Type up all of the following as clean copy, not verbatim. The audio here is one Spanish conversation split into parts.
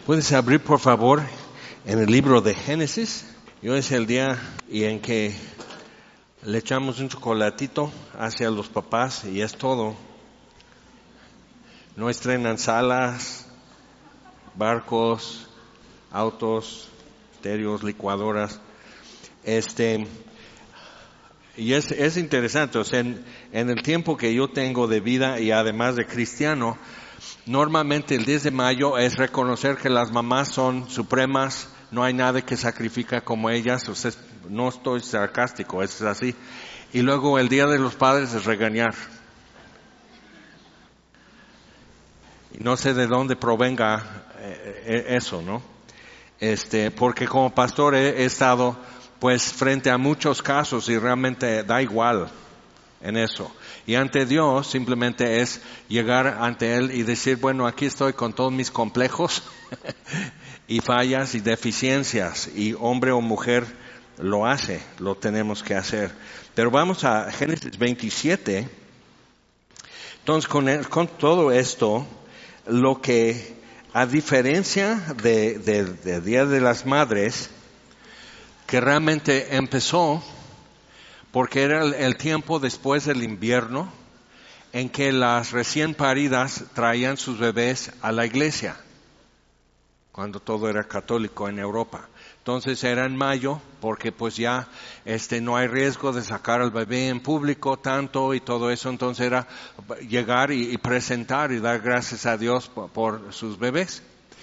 Puedes abrir, por favor, en el libro de Génesis. Y hoy es el día en que le echamos un chocolatito hacia los papás y es todo. No estrenan salas, barcos, autos, estéreos, licuadoras. Y es interesante, o sea, en el tiempo que yo tengo de vida y además de cristiano, normalmente el 10 de mayo es reconocer que las mamás son supremas, no hay nadie que sacrifica como ellas, o sea, no estoy sarcástico, es así. Y luego el Día de los Padres es regañar. Y no sé de dónde provenga eso, ¿no? Porque como pastor he estado pues frente a muchos casos y realmente da igual en eso. Y ante Dios simplemente es llegar ante Él y decir, bueno, aquí estoy con todos mis complejos y fallas y deficiencias, y hombre o mujer lo hace, lo tenemos que hacer. Pero vamos a Génesis 27. Entonces con todo esto, lo que a diferencia de Día de las Madres, que realmente empezó porque era el tiempo después del invierno en que las recién paridas traían sus bebés a la iglesia, cuando todo era católico en Europa. Entonces era en mayo, porque pues ya no hay riesgo de sacar al bebé en público tanto y todo eso. Entonces era llegar y presentar y dar gracias a Dios por sus bebés.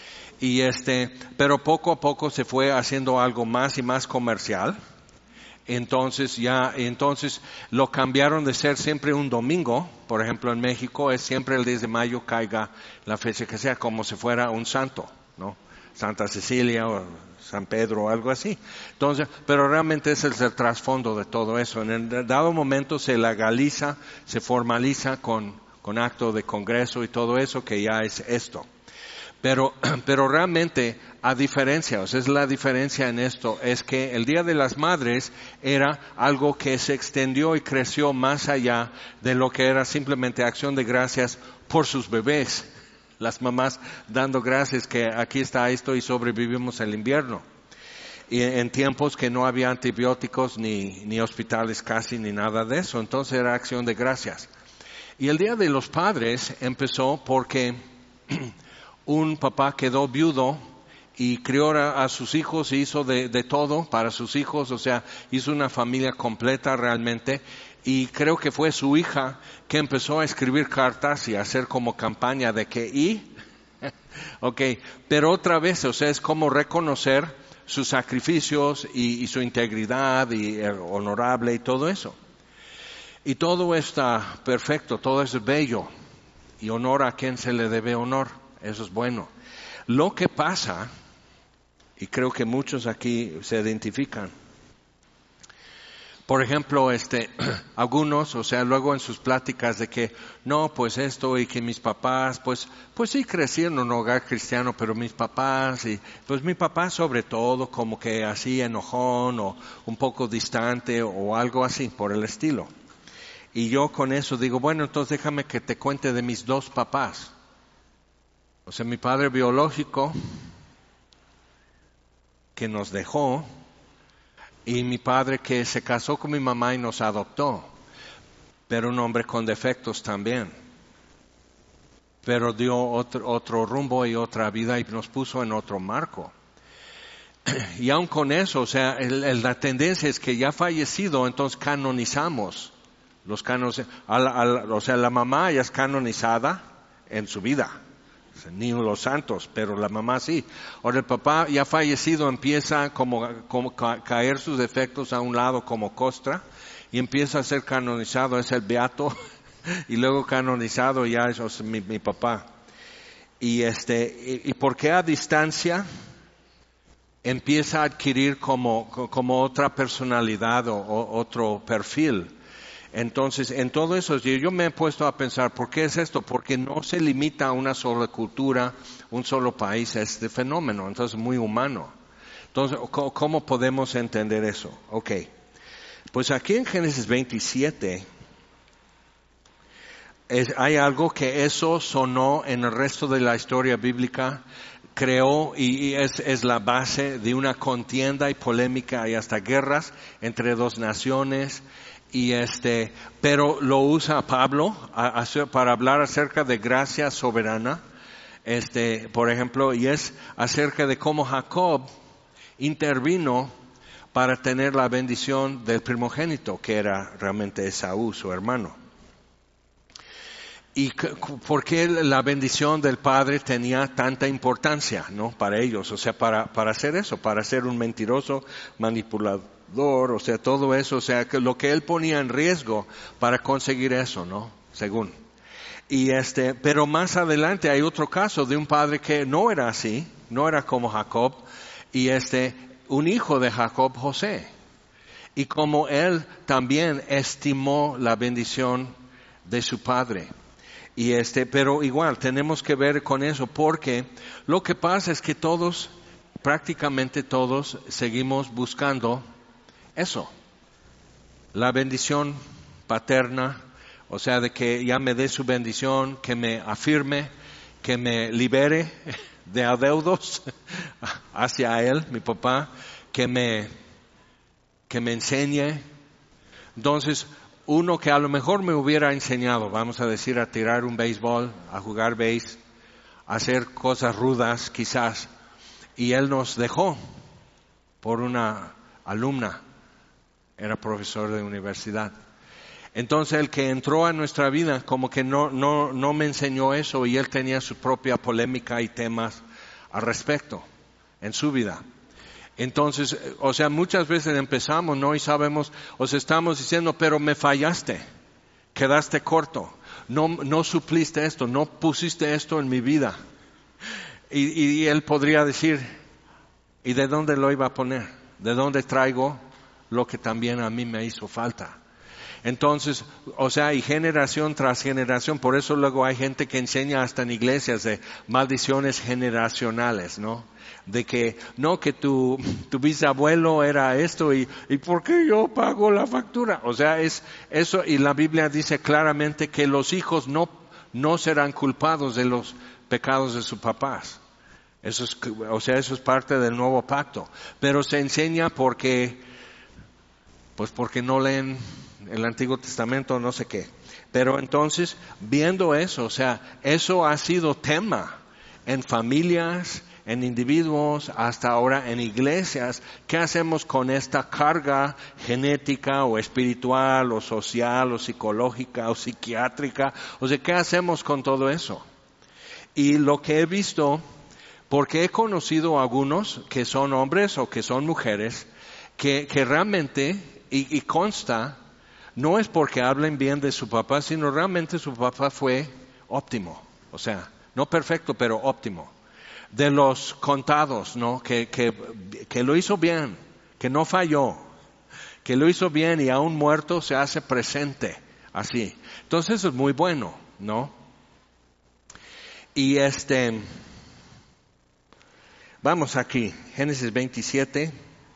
Pero poco a poco se fue haciendo algo más y más comercial. Entonces lo cambiaron de ser siempre un domingo. Por ejemplo, en México es siempre el 10 de mayo, caiga la fecha que sea, como si fuera un santo, ¿no? Santa Cecilia o San Pedro o algo así. Entonces, pero realmente ese es el trasfondo de todo eso. En el dado momento se legaliza, se formaliza con acto de congreso y todo eso, que ya es esto. Pero realmente, a diferencia, o sea, es la diferencia en esto, es que el Día de las Madres era algo que se extendió y creció más allá de lo que era simplemente acción de gracias por sus bebés. Las mamás dando gracias que aquí está esto y sobrevivimos el invierno. Y en tiempos que no había antibióticos ni hospitales casi ni nada de eso, entonces era acción de gracias. Y el Día de los Padres empezó porque un papá quedó viudo y crió a sus hijos y hizo de todo para sus hijos, o sea, hizo una familia completa realmente. Y creo que fue su hija que empezó a escribir cartas y a hacer como campaña de que okay, pero otra vez, o sea, es como reconocer sus sacrificios y su integridad y honorable y todo eso. Y todo está perfecto, todo es bello y honor a quien se le debe honor. Eso es bueno. Lo que pasa, y creo que muchos aquí se identifican, por ejemplo, algunos, o sea, luego en sus pláticas de que, no, pues esto y que mis papás, pues sí crecí en un hogar cristiano, pero mis papás, y pues mi papá sobre todo como que así enojón o un poco distante o algo así por el estilo. Y yo con eso digo, bueno, entonces déjame que te cuente de mis dos papás. O sea, mi padre biológico, que nos dejó, y mi padre que se casó con mi mamá y nos adoptó, pero un hombre con defectos también. Pero dio otro rumbo y otra vida y nos puso en otro marco. Y aun con eso, o sea, la tendencia es que ya fallecido, entonces canonizamos los cánones. O sea, la mamá ya es canonizada en su vida. Ni los santos, pero la mamá sí. Ahora el papá ya fallecido empieza como caer sus defectos a un lado como costra y empieza a ser canonizado, es el beato y luego canonizado ya es mi papá. Y ¿por qué a distancia empieza a adquirir como otra personalidad o otro perfil? Entonces, en todo eso, yo me he puesto a pensar, ¿por qué es esto? Porque no se limita a una sola cultura, un solo país, este fenómeno, entonces muy humano. Entonces, ¿cómo podemos entender eso? Okay. Pues aquí en Génesis 27, hay algo que eso sonó en el resto de la historia bíblica creó y es la base de una contienda y polémica y hasta guerras entre dos naciones. Pero lo usa Pablo para hablar acerca de gracia soberana, por ejemplo, y es acerca de cómo Jacob intervino para tener la bendición del primogénito, que era realmente Esaú, su hermano. ¿Y por qué la bendición del padre tenía tanta importancia, no? Para ellos, o sea, para hacer eso, para ser un mentiroso, manipulador, o sea, todo eso, o sea, que lo que él ponía en riesgo para conseguir eso, ¿no? Según. Pero más adelante hay otro caso de un padre que no era así, no era como Jacob, y un hijo de Jacob, José. Y como él también estimó la bendición de su padre. Pero igual tenemos que ver con eso, porque lo que pasa es que prácticamente todos, seguimos buscando eso. La bendición paterna, o sea, de que ya me dé su bendición, que me afirme, que me libere de adeudos hacia él, mi papá, que me enseñe. Entonces, uno que a lo mejor me hubiera enseñado, vamos a decir, a tirar un béisbol, a jugar béis, a hacer cosas rudas quizás, y él nos dejó por una alumna, era profesor de universidad. Entonces el que entró a nuestra vida como que no me enseñó eso, y él tenía su propia polémica y temas al respecto en su vida. Entonces, o sea, muchas veces empezamos, ¿no? Y sabemos, o sea, estamos diciendo, pero me fallaste, quedaste corto, no supliste esto, no pusiste esto en mi vida. Y él podría decir, ¿y de dónde lo iba a poner? ¿De dónde traigo lo que también a mí me hizo falta? Entonces, o sea, y generación tras generación, por eso luego hay gente que enseña hasta en iglesias de maldiciones generacionales, ¿no? De que, no, que tu bisabuelo era esto y ¿por qué yo pago la factura? O sea, es eso, y la Biblia dice claramente que los hijos no serán culpados de los pecados de sus papás. Eso es parte del nuevo pacto. Pero se enseña porque no leen el Antiguo Testamento, no sé qué. Pero entonces, viendo eso, o sea, eso ha sido tema en familias, en individuos, hasta ahora en iglesias. ¿Qué hacemos con esta carga genética o espiritual o social o psicológica o psiquiátrica? O sea, ¿qué hacemos con todo eso? Y lo que he visto, porque he conocido a algunos que son hombres o que son mujeres, que realmente, y consta, no es porque hablen bien de su papá, sino realmente su papá fue óptimo. O sea, no perfecto, pero óptimo. De los contados, ¿no? Que lo hizo bien, que no falló, que lo hizo bien y aún muerto se hace presente, así. Entonces es muy bueno, ¿no? Y vamos aquí, Génesis 27.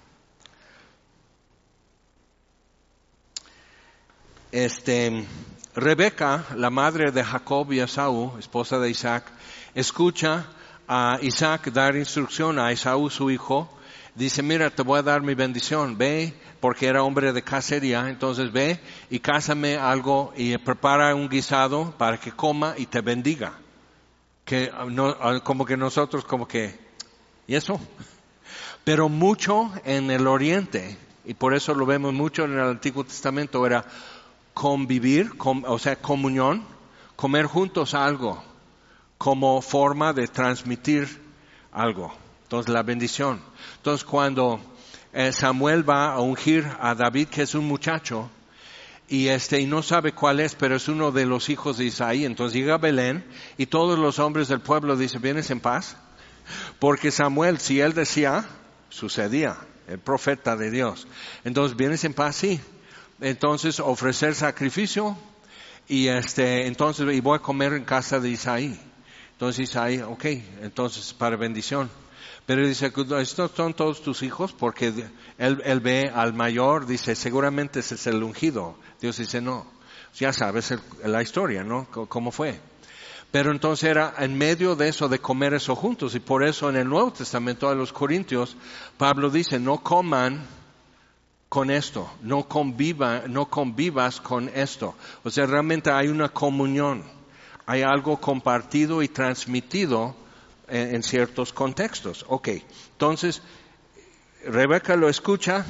Rebeca, la madre de Jacob y Esaú, esposa de Isaac, escucha a Isaac dar instrucción a Esaú, su hijo. Dice, mira, te voy a dar mi bendición, ve, porque era hombre de cacería, entonces ve y cásame algo y prepara un guisado para que coma y te bendiga. Que no, como que nosotros, ¿y eso? Pero mucho en el Oriente, y por eso lo vemos mucho en el Antiguo Testamento, era convivir, o sea, comunión, comer juntos algo, como forma de transmitir algo. Entonces, la bendición. Entonces, cuando Samuel va a ungir a David, que es un muchacho, y no sabe cuál es, pero es uno de los hijos de Isaí, entonces llega a Belén, y todos los hombres del pueblo dicen, ¿vienes en paz? Porque Samuel, si él decía, sucedía, el profeta de Dios. Entonces, ¿vienes en paz? Sí. Entonces, ofrecer sacrificio, y y voy a comer en casa de Isaí. Entonces Isaí, ok, entonces para bendición. Pero dice, estos son todos tus hijos, porque él ve al mayor, dice, seguramente ese es el ungido. Dios dice, no, ya sabes la historia, ¿no? ¿Cómo fue? Pero entonces era en medio de eso, de comer eso juntos. Y por eso en el Nuevo Testamento de los Corintios, Pablo dice, no coman con esto, no convivas con esto. O sea, realmente hay una comunión, hay algo compartido y transmitido en ciertos contextos. Ok, entonces, Rebeca lo escucha.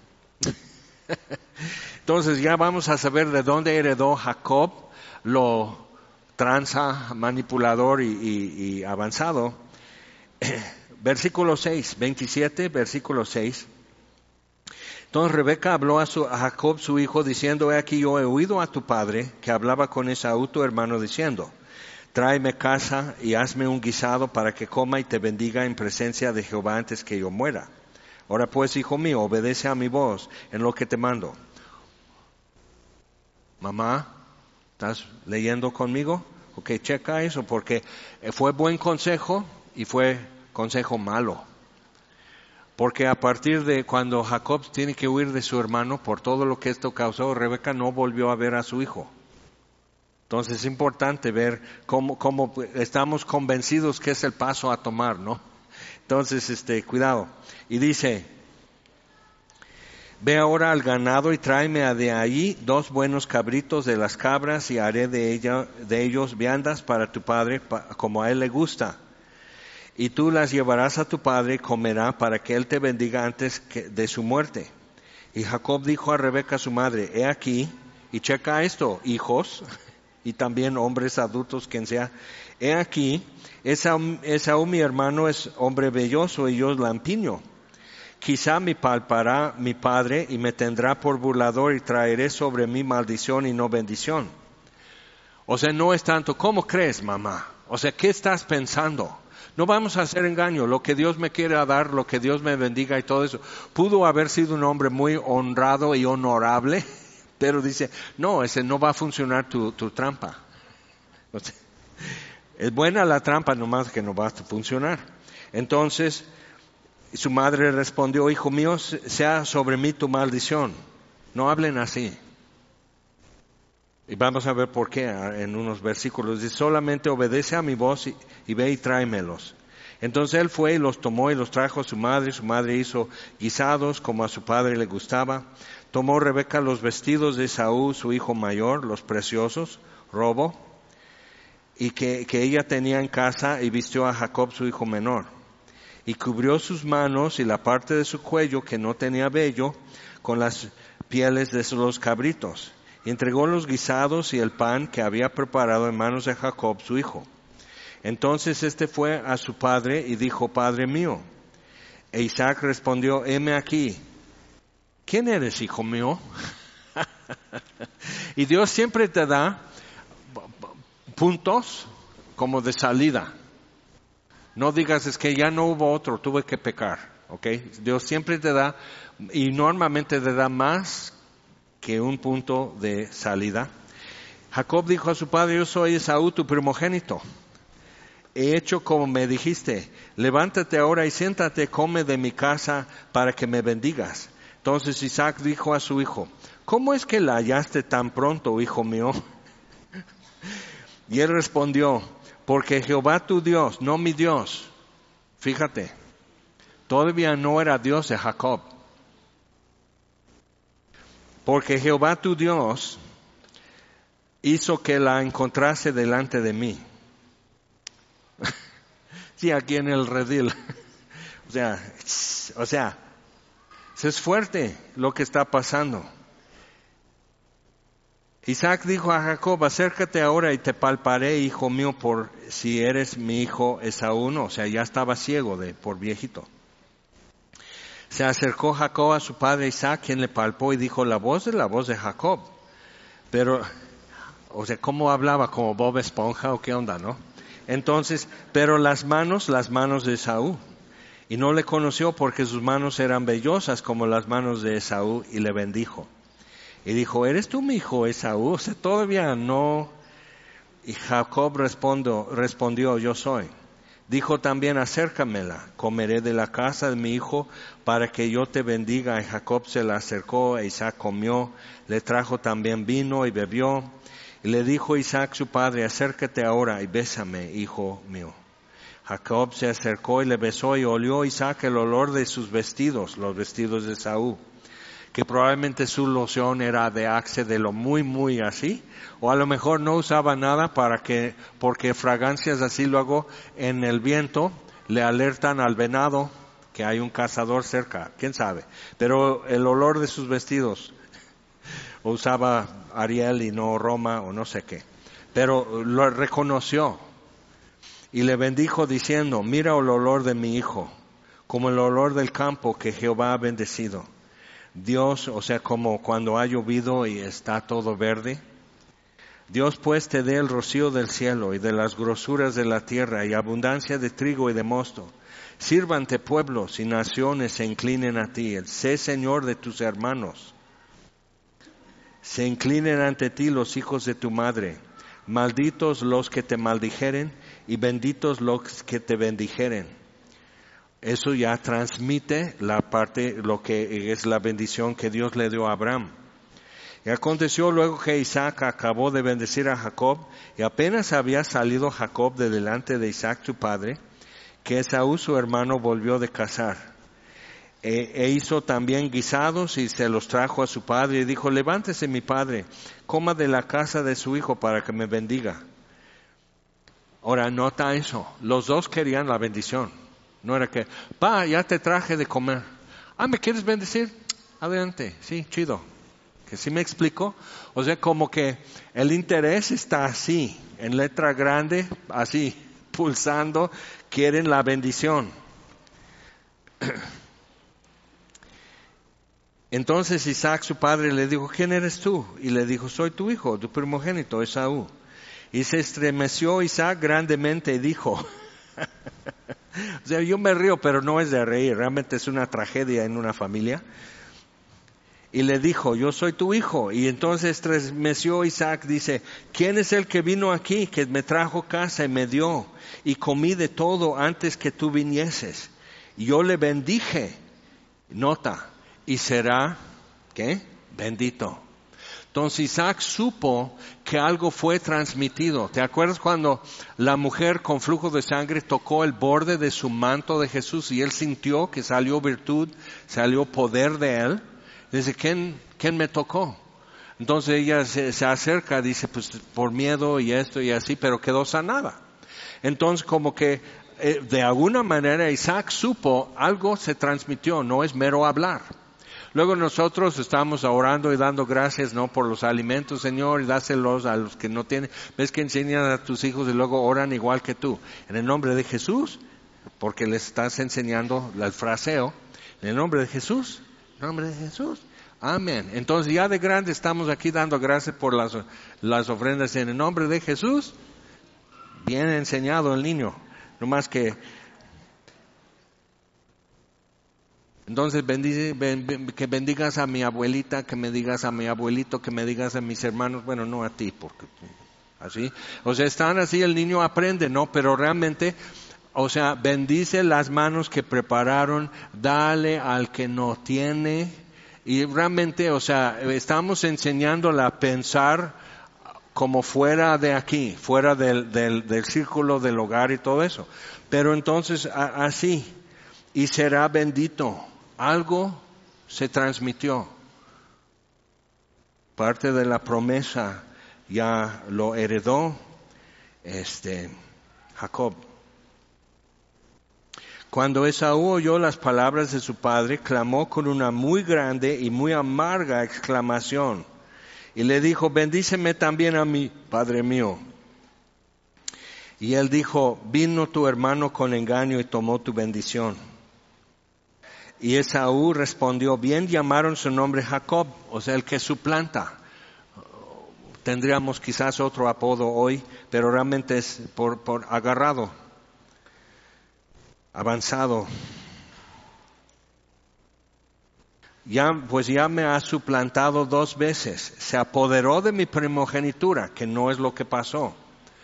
Entonces ya vamos a saber de dónde heredó Jacob lo tranza, manipulador y avanzado. Versículo 6, 27, versículo 6. Entonces Rebeca habló a Jacob su hijo diciendo, he aquí yo he oído a tu padre que hablaba con Esaú tu hermano diciendo, tráeme caza y hazme un guisado para que coma y te bendiga en presencia de Jehová antes que yo muera. Ahora pues, hijo mío, obedece a mi voz en lo que te mando. Mamá, ¿estás leyendo conmigo? Ok, checa eso porque fue buen consejo y fue consejo malo. Porque a partir de cuando Jacob tiene que huir de su hermano por todo lo que esto causó, Rebeca no volvió a ver a su hijo. Entonces es importante ver cómo estamos convencidos que es el paso a tomar, ¿no? Entonces, cuidado. Y dice, ve ahora al ganado y tráeme de allí 2 buenos cabritos de las cabras y haré de ellos viandas para tu padre, como a él le gusta. Y tú las llevarás a tu padre y comerá para que él te bendiga antes de su muerte. Y Jacob dijo a Rebeca su madre, he aquí, y checa esto, hijos, y también hombres adultos, quien sea, he aquí, Esaú mi hermano es hombre velloso y yo lampiño. Quizá me palpará mi padre y me tendrá por burlador y traeré sobre mí maldición y no bendición. O sea, no es tanto, ¿cómo crees, mamá? O sea, ¿qué estás pensando? No vamos a hacer engaño, lo que Dios me quiera dar, lo que Dios me bendiga y todo eso. Pudo haber sido un hombre muy honrado y honorable, pero dice, no, ese no va a funcionar tu trampa. O sea, es buena la trampa, nomás que no va a funcionar. Entonces, su madre respondió, hijo mío, sea sobre mí tu maldición. No hablen así. Y vamos a ver por qué en unos versículos. Dice, solamente obedece a mi voz y ve y tráemelos. Entonces él fue y los tomó y los trajo a su madre. Su madre hizo guisados como a su padre le gustaba. Tomó Rebeca los vestidos de Esaú, su hijo mayor, los preciosos, robo, y que ella tenía en casa, y vistió a Jacob su hijo menor. Y cubrió sus manos y la parte de su cuello que no tenía vello con las pieles de los cabritos. Y entregó los guisados y el pan que había preparado en manos de Jacob su hijo. Entonces fue a su padre y dijo, Padre mío. E Isaac respondió, heme aquí. ¿Quién eres, hijo mío? Y Dios siempre te da puntos como de salida. No digas, es que ya no hubo otro, tuve que pecar, ¿ok? Dios siempre te da, y normalmente te da más que un punto de salida. Jacob dijo a su padre, yo soy Esaú, tu primogénito. He hecho como me dijiste, levántate ahora y siéntate, come de mi casa para que me bendigas. Entonces Isaac dijo a su hijo, ¿cómo es que la hallaste tan pronto, hijo mío? Y él respondió, porque Jehová tu Dios, no mi Dios, fíjate, todavía no era Dios de Jacob. Porque Jehová tu Dios hizo que la encontrase delante de mí. Sí, aquí en el redil. O sea, es fuerte lo que está pasando. Isaac dijo a Jacob, acércate ahora y te palparé, hijo mío, por si eres mi hijo Esaú. O sea, ya estaba ciego por viejito. Se acercó Jacob a su padre Isaac, quien le palpó y dijo, la voz es la voz de Jacob. Pero, o sea, ¿cómo hablaba? ¿Como Bob Esponja o qué onda, no? Entonces, pero las manos de Esaú. Y no le conoció porque sus manos eran vellosas como las manos de Esaú y le bendijo. Y dijo, ¿eres tú mi hijo Esaú? O sea, todavía no. Y Jacob respondió, yo soy. Dijo también, acércamela, comeré de la casa de mi hijo para que yo te bendiga. Y Jacob se la acercó, e Isaac comió, le trajo también vino y bebió. Y le dijo Isaac su padre, acércate ahora y bésame, hijo mío. Jacob se acercó y le besó, y olió Isaac el olor de sus vestidos, los vestidos de Esaú, que probablemente su loción era de axe, de lo muy así, o a lo mejor no usaba nada porque fragancias así luego en el viento le alertan al venado que hay un cazador cerca, quién sabe, pero el olor de sus vestidos, o usaba Ariel y no Roma o no sé qué, pero lo reconoció y le bendijo diciendo, mira el olor de mi hijo, como el olor del campo que Jehová ha bendecido. Dios, o sea, como cuando ha llovido y está todo verde. Dios pues te dé el rocío del cielo y de las grosuras de la tierra y abundancia de trigo y de mosto. Sírvante pueblos y naciones se inclinen a ti. Sé Señor de tus hermanos. Se inclinen ante ti los hijos de tu madre. Malditos los que te maldijeren y benditos los que te bendijeren. Eso ya transmite la parte, lo que es la bendición que Dios le dio a Abraham. Y aconteció luego que Isaac acabó de bendecir a Jacob, y apenas había salido Jacob de delante de Isaac su padre, que Esaú su hermano volvió de cazar. E hizo también guisados y se los trajo a su padre y dijo, levántese mi padre, coma de la casa de su hijo para que me bendiga. Ahora nota eso, los dos querían la bendición. No era que, ya te traje de comer. ¿Me quieres bendecir? Adelante, sí, chido. ¿Que sí me explico? O sea, como que el interés está así, en letra grande, así, pulsando, quieren la bendición. Entonces Isaac, su padre, le dijo, ¿quién eres tú? Y le dijo, soy tu hijo, tu primogénito, Esaú. Y se estremeció Isaac grandemente y dijo, o sea, yo me río, pero no es de reír, realmente es una tragedia en una familia. Y le dijo, yo soy tu hijo. Y entonces estremeció Isaac, dice, ¿quién es el que vino aquí, que me trajo casa y me dio? Y comí de todo antes que tú vinieses. Y yo le bendije, nota, y será, ¿qué? Bendito. Entonces Isaac supo que algo fue transmitido. ¿Te acuerdas cuando la mujer con flujo de sangre tocó el borde de su manto de Jesús y él sintió que salió virtud, salió poder de él? Dice, ¿quién me tocó? Entonces ella se acerca, dice, pues por miedo y esto y así, pero quedó sanada. Entonces como que de alguna manera Isaac supo, algo se transmitió, no es mero hablar. Luego nosotros estamos orando y dando gracias, ¿no? Por los alimentos, Señor, y dáselos a los que no tienen. Ves que enseñan a tus hijos y luego oran igual que tú. En el nombre de Jesús, porque les estás enseñando el fraseo. En el nombre de Jesús, en el nombre de Jesús. Amén. Entonces ya de grande estamos aquí dando gracias por las ofrendas en el nombre de Jesús. Bien enseñado el niño. No más que... Entonces que bendigas a mi abuelita, que me digas a mi abuelito, que me digas a mis hermanos, bueno, no a ti, porque así, o sea, están así, el niño aprende, ¿no? Pero realmente, o sea, bendice las manos que prepararon, dale al que no tiene, y realmente, o sea, estamos enseñándola a pensar como fuera de aquí, fuera del círculo del hogar y todo eso. Pero entonces, así, y será bendito. Algo se transmitió. Parte de la promesa ya lo heredó Jacob. Cuando Esaú oyó las palabras de su padre, clamó con una muy grande y muy amarga exclamación. Y le dijo, bendíceme también a mí, padre mío. Y él dijo, vino tu hermano con engaño y tomó tu bendición. Y Esaú respondió, bien llamaron su nombre Jacob, o sea, el que suplanta. Tendríamos quizás otro apodo hoy, pero realmente es por agarrado, avanzado. Pues ya me ha suplantado 2 veces. Se apoderó de mi primogenitura, que no es lo que pasó.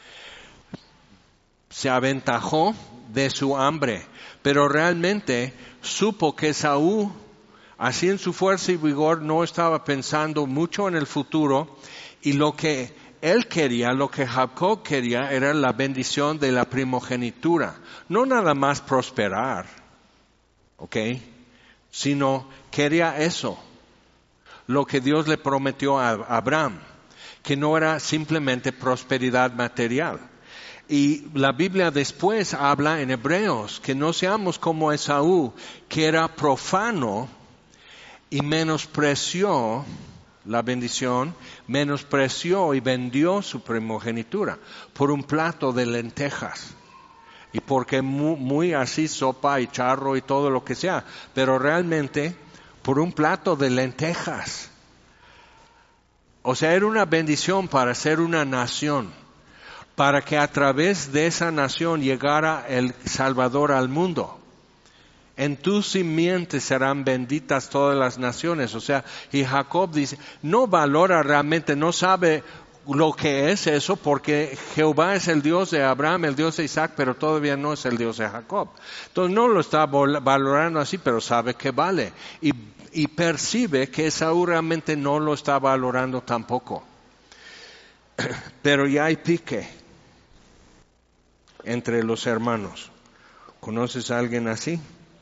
Se aventajó de su hambre, pero realmente supo que Esaú, así en su fuerza y vigor, no estaba pensando mucho en el futuro, y lo que él quería, lo que Jacob quería era la bendición de la primogenitura. No nada más prosperar, ¿ok? Sino quería eso. Lo que Dios le prometió a Abraham, que no era simplemente prosperidad material. Y la Biblia después habla en Hebreos que no seamos como Esaú, que era profano y menospreció la bendición, menospreció y vendió su primogenitura por un plato de lentejas. Y porque muy así sopa y charro y todo lo que sea, pero realmente por un plato de lentejas. O sea, era una bendición para ser una nación, para que a través de esa nación llegara el Salvador al mundo. En tu simiente serán benditas todas las naciones. O sea, y Jacob dice, no valora realmente, no sabe lo que es eso, porque Jehová es el Dios de Abraham, el Dios de Isaac, pero todavía no es el Dios de Jacob. Entonces no lo está valorando así, pero sabe que vale. Y percibe que Esaú realmente no lo está valorando tampoco. Pero ya hay pique entre los hermanos. ¿Conoces a alguien así?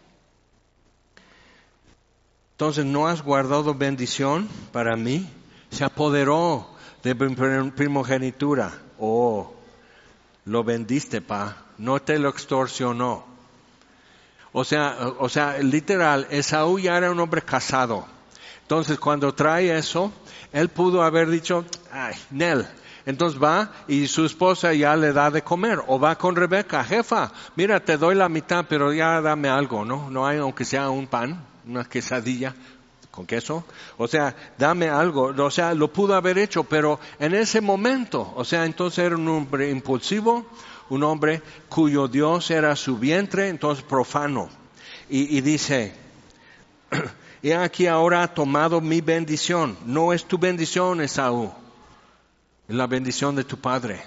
Entonces, ¿no has guardado bendición para mí? Se apoderó de primogenitura. Oh, lo vendiste, pa. No te lo extorsionó. O sea, literal, Esaú ya era un hombre casado. Entonces, cuando trae eso, él pudo haber dicho, ay, Nel. Entonces va y su esposa ya le da de comer. O va con Rebeca, jefa, mira, te doy la mitad, pero ya dame algo, ¿no? No hay, aunque sea un pan, una quesadilla con queso. O sea, dame algo. O sea, lo pudo haber hecho, pero en ese momento, o sea, entonces era un hombre impulsivo, un hombre cuyo Dios era su vientre, entonces profano. Y dice, he aquí ahora ha tomado mi bendición. No es tu bendición, Esaú. Es la bendición de tu padre.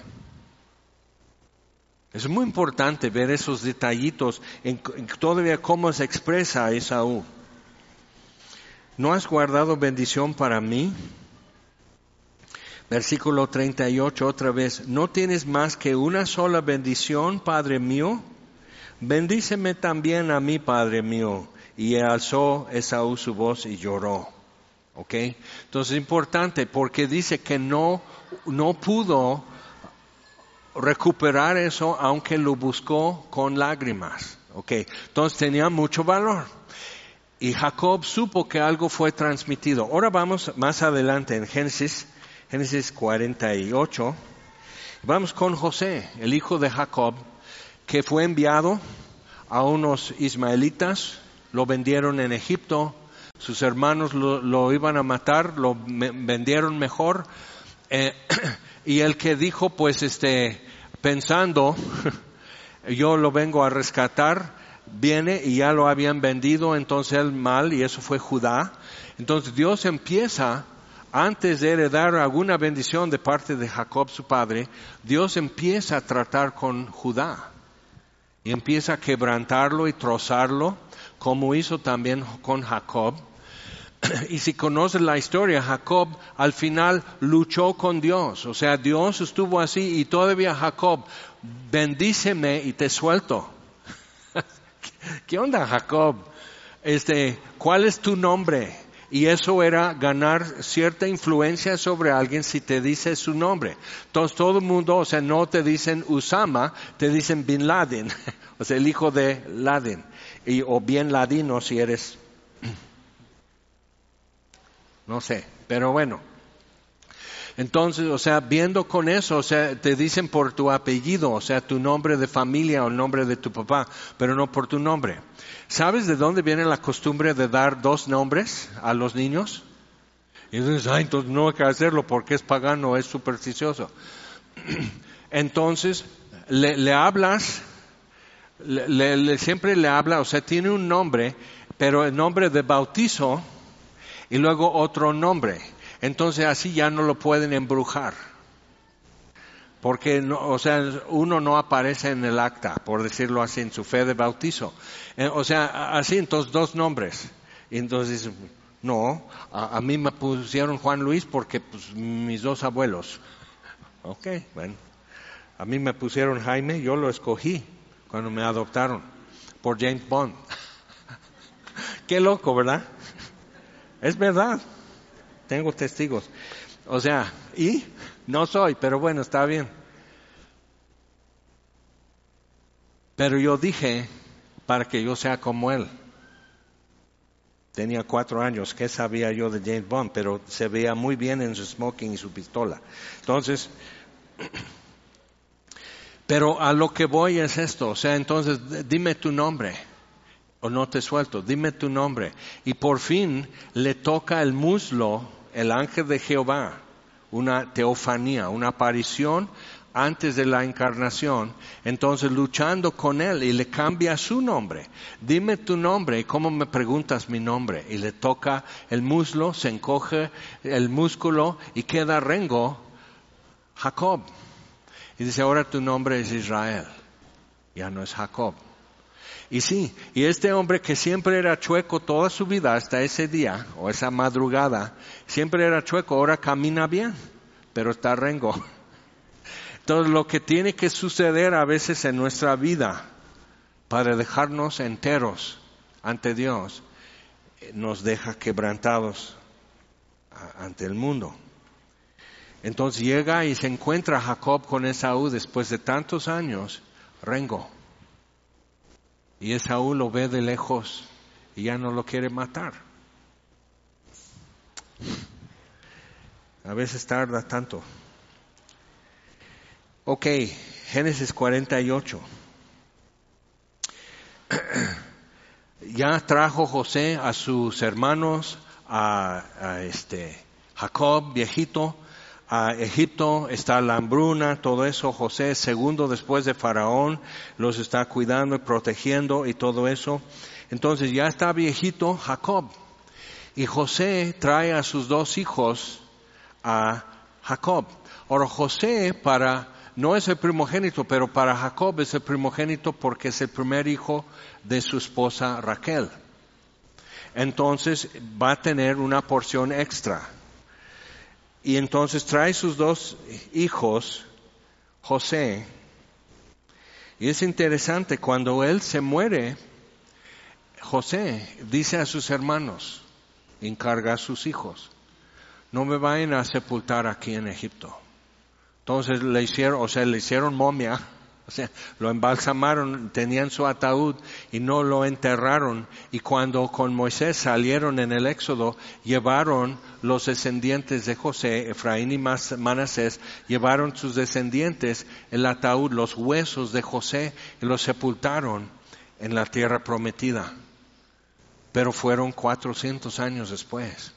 Es muy importante ver esos detallitos en todavía cómo se expresa Esaú. ¿No has guardado bendición para mí? Versículo 38 otra vez. ¿No tienes más que una sola bendición, Padre mío? Bendíceme también a mí, Padre mío. Y alzó Esaú su voz y lloró. ¿Ok? Entonces es importante porque dice que no pudo recuperar eso aunque lo buscó con lágrimas. ¿Ok? Entonces tenía mucho valor. Y Jacob supo que algo fue transmitido. Ahora vamos más adelante en Génesis 48. Vamos con José, el hijo de Jacob, que fue enviado a unos ismaelitas, lo vendieron en Egipto, sus hermanos lo iban a matar, lo vendieron mejor, y el que dijo, pues pensando, yo lo vengo a rescatar, viene y ya lo habían vendido, entonces el mal, y eso fue Judá. Entonces Dios empieza, antes de heredar alguna bendición de parte de Jacob su padre, Dios empieza a tratar con Judá. Y empieza a quebrantarlo y trozarlo, como hizo también con Jacob. Y si conoces la historia, Jacob al final luchó con Dios. O sea, Dios estuvo así y todavía Jacob, bendíceme y te suelto. ¿Qué onda, Jacob? ¿Cuál es tu nombre? Y eso era ganar cierta influencia sobre alguien si te dice su nombre. Entonces todo el mundo, o sea, no te dicen Usama, te dicen Bin Laden, o sea, el hijo de Laden, o bien ladino si eres, no sé, pero bueno. Entonces, o sea, viendo con eso, o sea, te dicen por tu apellido, o sea, tu nombre de familia o el nombre de tu papá, pero no por tu nombre. ¿Sabes de dónde viene la costumbre de dar dos nombres a los niños? Y entonces, entonces no hay que hacerlo porque es pagano, es supersticioso. Entonces, le hablas, siempre le habla, o sea, tiene un nombre, pero el nombre de bautizo y luego otro nombre. Entonces así ya no lo pueden embrujar. Porque, no, o sea, uno no aparece en el acta, por decirlo así, en su fe de bautizo. O sea, así, entonces dos nombres. Y entonces, no, a mí me pusieron Juan Luis porque pues, mis dos abuelos. Ok, bueno. A mí me pusieron Jaime, yo lo escogí cuando me adoptaron por James Bond. Qué loco, ¿verdad? Es verdad. Tengo testigos. O sea, y no soy, pero bueno, está bien. Pero yo dije, para que yo sea como él. Tenía 4 años, ¿qué sabía yo de James Bond? Pero se veía muy bien en su smoking y su pistola. Entonces, pero a lo que voy es esto, o sea, entonces dime tu nombre, o no te suelto, dime tu nombre. Y por fin le toca el muslo el ángel de Jehová, una teofanía, una aparición antes de la encarnación, entonces luchando con él y le cambia su nombre. Dime tu nombre, ¿y cómo me preguntas mi nombre? Y le toca el muslo, se encoge el músculo y queda rengo, Jacob. Y dice, ahora tu nombre es Israel, ya no es Jacob. Y sí, y este hombre que siempre era chueco toda su vida hasta ese día, o esa madrugada, siempre era chueco, ahora camina bien, pero está rengo. Entonces lo que tiene que suceder a veces en nuestra vida para dejarnos enteros ante Dios, nos deja quebrantados ante el mundo. Entonces llega y se encuentra Jacob con Esaú después de tantos años, rengo. Y Esaú lo ve de lejos y ya no lo quiere matar. A veces tarda tanto. Ok, Génesis 48. Ya trajo José a sus hermanos, a Jacob, viejito, a Egipto, está la hambruna, todo eso. José, segundo después de Faraón, los está cuidando y protegiendo y todo eso. Entonces ya está viejito Jacob. Y José trae a sus 2 hijos a Jacob. Ahora José no es el primogénito, pero para Jacob es el primogénito porque es el primer hijo de su esposa Raquel. Entonces va a tener una porción extra. Y entonces trae sus 2 hijos, José. Y es interesante, cuando él se muere, José dice a sus hermanos, encarga a sus hijos, no me vayan a sepultar aquí en Egipto. Entonces le hicieron momia, o sea, lo embalsamaron, tenían su ataúd y no lo enterraron. Y cuando con Moisés salieron en el Éxodo, llevaron los descendientes de José, Efraín y Manasés, llevaron sus descendientes el ataúd, los huesos de José, y los sepultaron en la tierra prometida. Pero fueron 400 años después.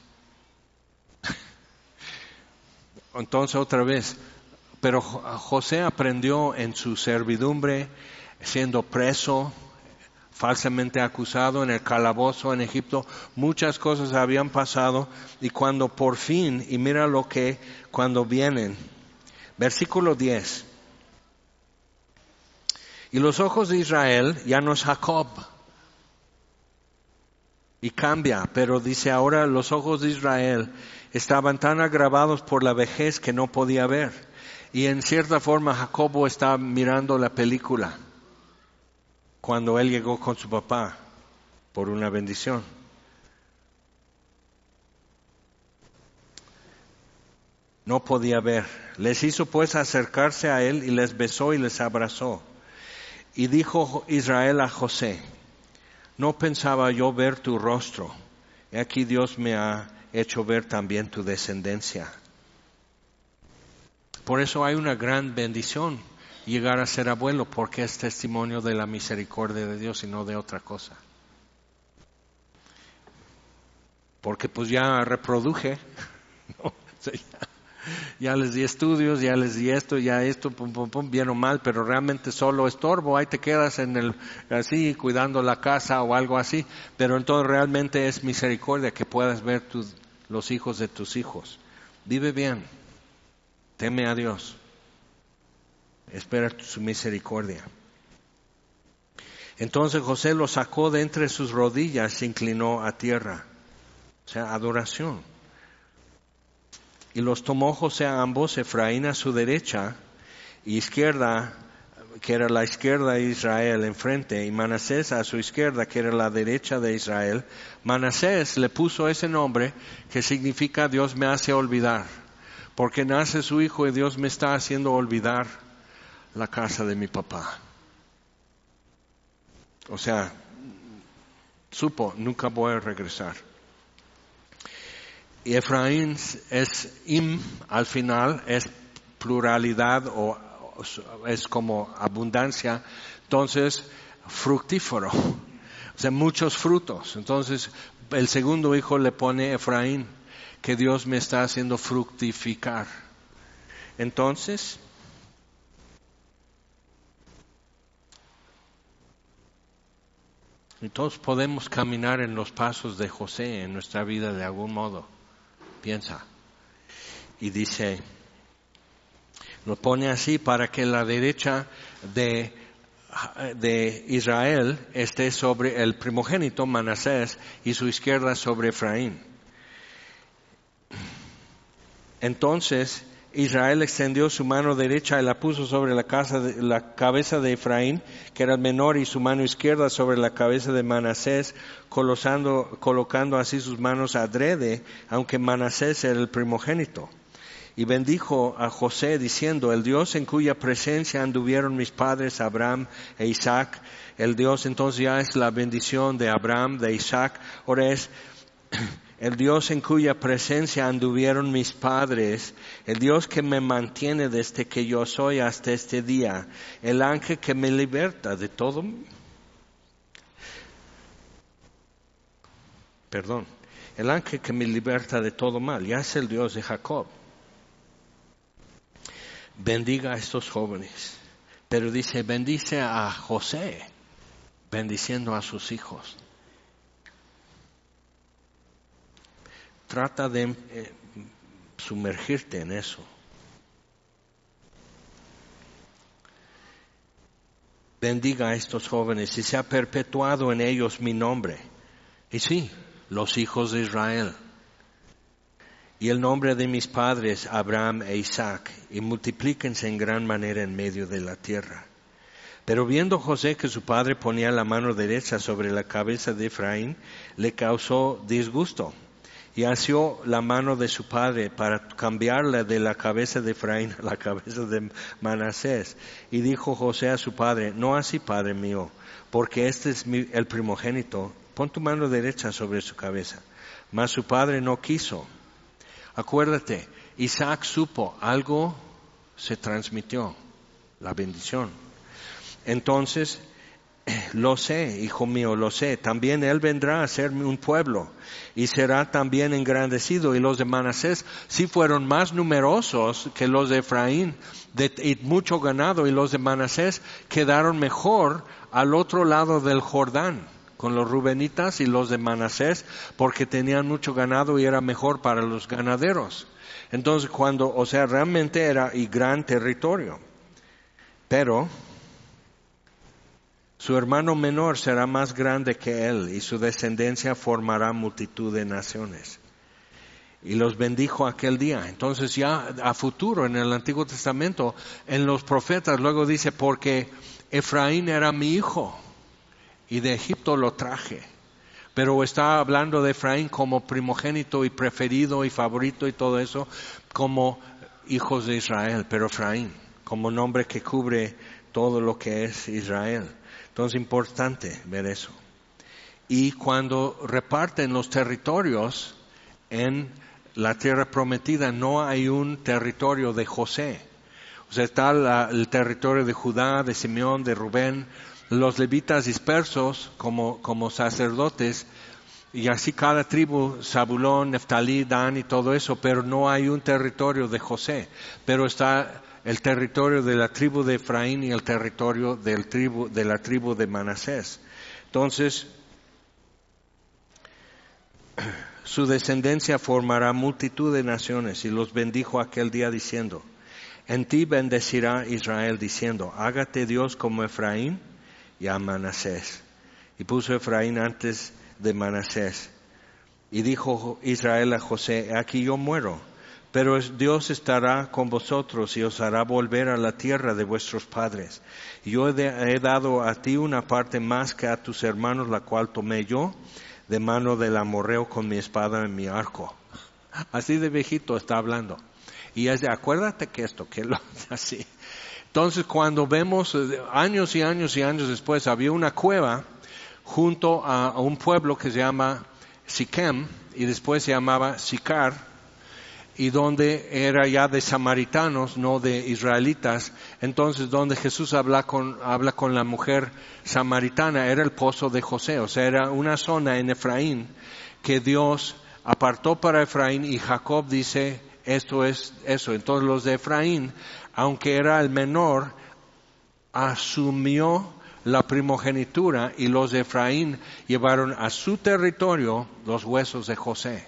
Entonces otra vez, pero José aprendió en su servidumbre, siendo preso, falsamente acusado en el calabozo en Egipto, muchas cosas habían pasado, y cuando por fin, y mira lo que cuando vienen, versículo 10, y los ojos de Israel ya no es Jacob, y cambia, pero dice ahora los ojos de Israel estaban tan agravados por la vejez que no podía ver. Y en cierta forma Jacobo está mirando la película cuando él llegó con su papá por una bendición. No podía ver. Les hizo pues acercarse a él y les besó y les abrazó. Y dijo Israel a José, no pensaba yo ver tu rostro. Y aquí Dios me ha hecho ver también tu descendencia. Por eso hay una gran bendición llegar a ser abuelo, porque es testimonio de la misericordia de Dios y no de otra cosa. Porque pues ya reproduje, ¿no? O sea, ya les di estudios, ya les di esto, bien o mal, pero realmente solo estorbo, ahí te quedas así cuidando la casa o algo así, pero entonces realmente es misericordia que puedas ver los hijos de tus hijos. Vive bien. Teme a Dios. Espera su misericordia. Entonces José lo sacó de entre sus rodillas, se inclinó a tierra. O sea, adoración. Y los tomó José a ambos, Efraín a su derecha y izquierda, que era la izquierda de Israel enfrente, y Manasés a su izquierda, que era la derecha de Israel. Manasés le puso ese nombre que significa Dios me hace olvidar, porque nace su hijo y Dios me está haciendo olvidar la casa de mi papá. O sea, supo, nunca voy a regresar. Y Efraín es al final, es pluralidad o es como abundancia, entonces fructífero, o sea, muchos frutos. Entonces el segundo hijo le pone Efraín, que Dios me está haciendo fructificar. Entonces, todos podemos caminar en los pasos de José en nuestra vida de algún modo. Piensa. Y dice, lo pone así para que la derecha de Israel esté sobre el primogénito Manasés y su izquierda sobre Efraín. Entonces Israel extendió su mano derecha y la puso sobre la cabeza de Efraín, que era el menor, y su mano izquierda sobre la cabeza de Manasés, colocando así sus manos adrede, aunque Manasés era el primogénito. Y bendijo a José diciendo, el Dios en cuya presencia anduvieron mis padres Abraham e Isaac, el Dios entonces ya es la bendición de Abraham, de Isaac, ahora es el Dios en cuya presencia anduvieron mis padres, el Dios que me mantiene desde que yo soy hasta este día, el ángel que me liberta de todo, el ángel que me liberta de todo mal, ya es el Dios de Jacob. Bendiga a estos jóvenes, pero dice, bendice a José, bendiciendo a sus hijos. Trata de sumergirte en eso. Bendiga a estos jóvenes y se ha perpetuado en ellos mi nombre. Y sí, los hijos de Israel. Y el nombre de mis padres, Abraham e Isaac, y multiplíquense en gran manera en medio de la tierra. Pero viendo José que su padre ponía la mano derecha sobre la cabeza de Efraín, le causó disgusto. Y asió la mano de su padre para cambiarla de la cabeza de Efraín a la cabeza de Manasés. Y dijo José a su padre, no así, padre mío, porque este es el primogénito, pon tu mano derecha sobre su cabeza. Mas su padre no quiso. Acuérdate, Isaac supo, algo se transmitió, la bendición. Entonces, lo sé, hijo mío, lo sé. También él vendrá a serme un pueblo y será también engrandecido. Y los de Manasés sí fueron más numerosos que los de Efraín, y mucho ganado. Y los de Manasés quedaron mejor al otro lado del Jordán, con los rubenitas y los de Manasés, porque tenían mucho ganado y era mejor para los ganaderos. Entonces realmente era y gran territorio. Pero su hermano menor será más grande que él y su descendencia formará multitud de naciones. Y los bendijo aquel día. Entonces ya a futuro en el Antiguo Testamento, en los profetas luego dice, porque Efraín era mi hijo y de Egipto lo traje. Pero está hablando de Efraín como primogénito y preferido y favorito y todo eso, como hijos de Israel, pero Efraín como nombre que cubre todo lo que es Israel. Entonces, importante ver eso. Y cuando reparten los territorios en la tierra prometida, no hay un territorio de José. O sea, está el territorio de Judá, de Simeón, de Rubén, los levitas dispersos como sacerdotes, y así cada tribu, Zabulón, Neftalí, Dan y todo eso, pero no hay un territorio de José. Pero está el territorio de la tribu de Efraín y el territorio de la tribu de Manasés. Entonces, su descendencia formará multitud de naciones, y los bendijo aquel día diciendo, en ti bendecirá Israel diciendo, hágate Dios como Efraín y a Manasés. Y puso Efraín antes de Manasés. Y dijo Israel a José, aquí yo muero, pero Dios estará con vosotros y os hará volver a la tierra de vuestros padres. Y yo he dado a ti una parte más que a tus hermanos, la cual tomé yo de mano del amorreo con mi espada en mi arco. Así de viejito está hablando. Y es de, acuérdate que esto, que lo así. Entonces cuando vemos años y años y años después, había una cueva junto a un pueblo que se llama Siquem y después se llamaba Sicar, y donde era ya de samaritanos, no de israelitas. Entonces donde Jesús habla con la mujer samaritana era el pozo de José, o sea, era una zona en Efraín que Dios apartó para Efraín, y Jacob dice, esto es eso. Entonces los de Efraín, aunque era el menor, asumió la primogenitura, y los de Efraín llevaron a su territorio los huesos de José.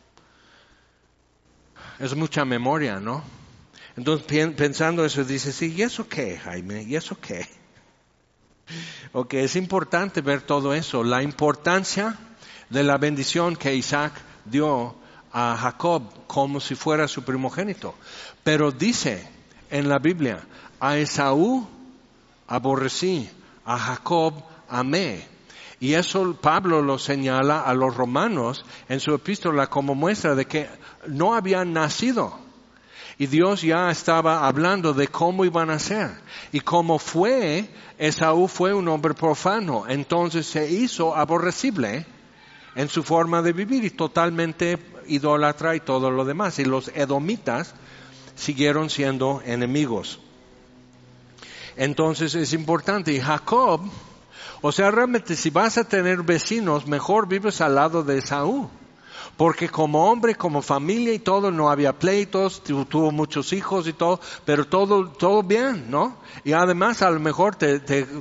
Es mucha memoria, ¿no? Entonces pensando eso, dice, sí, ¿y eso qué, Jaime? ¿Y eso qué? Ok, es importante ver todo eso, la importancia de la bendición que Isaac dio a Jacob como si fuera su primogénito. Pero dice en la Biblia, a Esaú aborrecí, a Jacob amé. Y eso Pablo lo señala a los romanos en su epístola como muestra de que no habían nacido. Y Dios ya estaba hablando de cómo iban a ser. Y como Esaú fue un hombre profano, entonces se hizo aborrecible en su forma de vivir y totalmente idólatra y todo lo demás. Y los edomitas siguieron siendo enemigos. Entonces es importante. Y Jacob, o sea, realmente si vas a tener vecinos, mejor vives al lado de Esaú. Porque como hombre, como familia y todo, no había pleitos, tuvo muchos hijos y todo, pero todo bien, ¿no? Y además a lo mejor te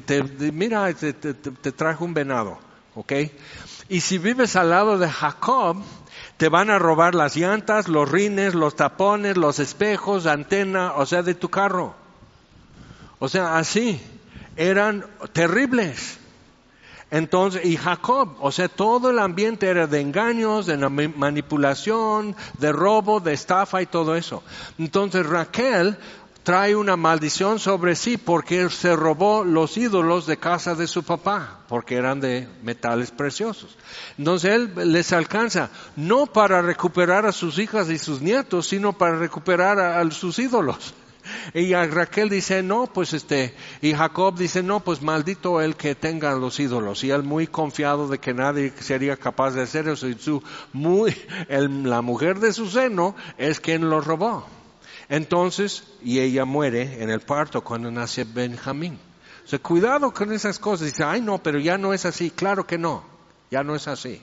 trajo un venado, ¿ok? Y si vives al lado de Jacob, te van a robar las llantas, los rines, los tapones, los espejos, antena, o sea, de tu carro. O sea, así, eran terribles. Entonces, y Jacob, o sea, todo el ambiente era de engaños, de manipulación, de robo, de estafa y todo eso. Entonces Raquel trae una maldición sobre sí porque se robó los ídolos de casa de su papá, porque eran de metales preciosos. Entonces él les alcanza, no para recuperar a sus hijas y sus nietos, sino para recuperar a sus ídolos. Y Raquel dice, no, pues y Jacob dice, no, pues maldito el que tenga los ídolos. Y él muy confiado de que nadie sería capaz de hacer eso. Y la mujer de su seno es quien lo robó. Entonces, y ella muere en el parto cuando nace Benjamín. O sea, cuidado con esas cosas. Dice, ay no, pero ya no es así. Claro que no, ya no es así.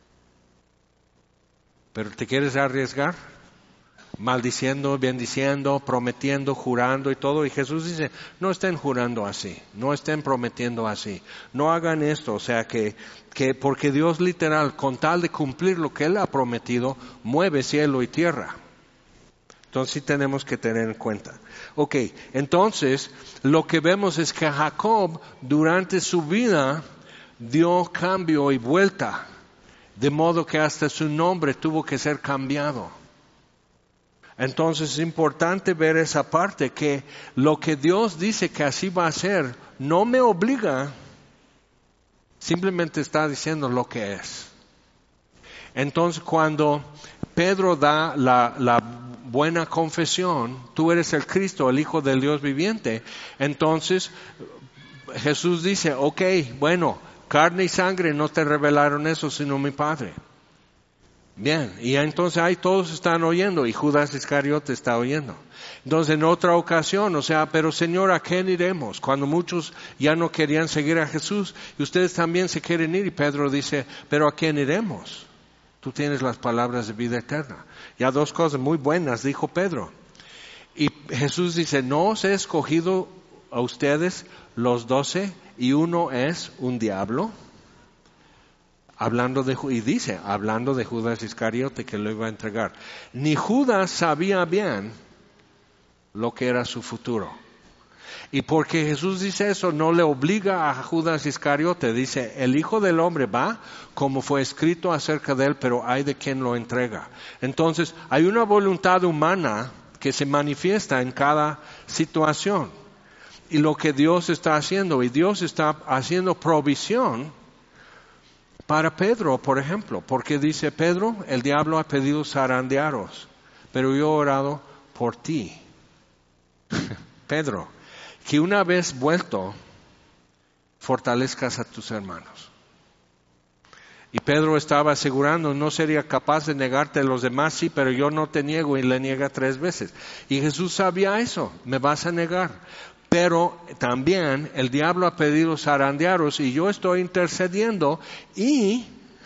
¿Pero te quieres arriesgar? Maldiciendo, bendiciendo, prometiendo, jurando y todo. Y Jesús dice, no estén jurando así, no estén prometiendo así, no hagan esto. O sea que porque Dios literal, con tal de cumplir lo que Él ha prometido, mueve cielo y tierra. Entonces sí tenemos que tener en cuenta. Ok, entonces lo que vemos es que Jacob durante su vida dio cambio y vuelta, de modo que hasta su nombre tuvo que ser cambiado. Entonces es importante ver esa parte, que lo que Dios dice que así va a ser, no me obliga, simplemente está diciendo lo que es. Entonces cuando Pedro da la buena confesión, tú eres el Cristo, el Hijo del Dios viviente, entonces Jesús dice, ok, bueno, carne y sangre no te revelaron eso, sino mi Padre. Bien, y entonces ahí todos están oyendo, y Judas Iscariote está oyendo. Entonces en otra ocasión, o sea, pero Señor, ¿a quién iremos? Cuando muchos ya no querían seguir a Jesús, y ustedes también se quieren ir, y Pedro dice, ¿pero a quién iremos? Tú tienes las palabras de vida eterna. Ya dos cosas muy buenas, dijo Pedro. Y Jesús dice, ¿no os he escogido a ustedes los 12 y uno es un diablo? Hablando de Judas Iscariote que lo iba a entregar. Ni Judas sabía bien lo que era su futuro. Y porque Jesús dice eso, no le obliga a Judas Iscariote. Dice, el Hijo del Hombre va como fue escrito acerca de él, pero hay de quien lo entrega. Entonces, hay una voluntad humana que se manifiesta en cada situación. Y lo que Dios está haciendo, y Dios está haciendo provisión para Pedro, por ejemplo, porque dice Pedro, el diablo ha pedido zarandearos, pero yo he orado por ti. Pedro, que una vez vuelto, fortalezcas a tus hermanos. Y Pedro estaba asegurando, no sería capaz de negarte a los demás, sí, pero yo no te niego, y le niega 3 veces. Y Jesús sabía eso, me vas a negar. Pero también el diablo ha pedido zarandearos y yo estoy intercediendo y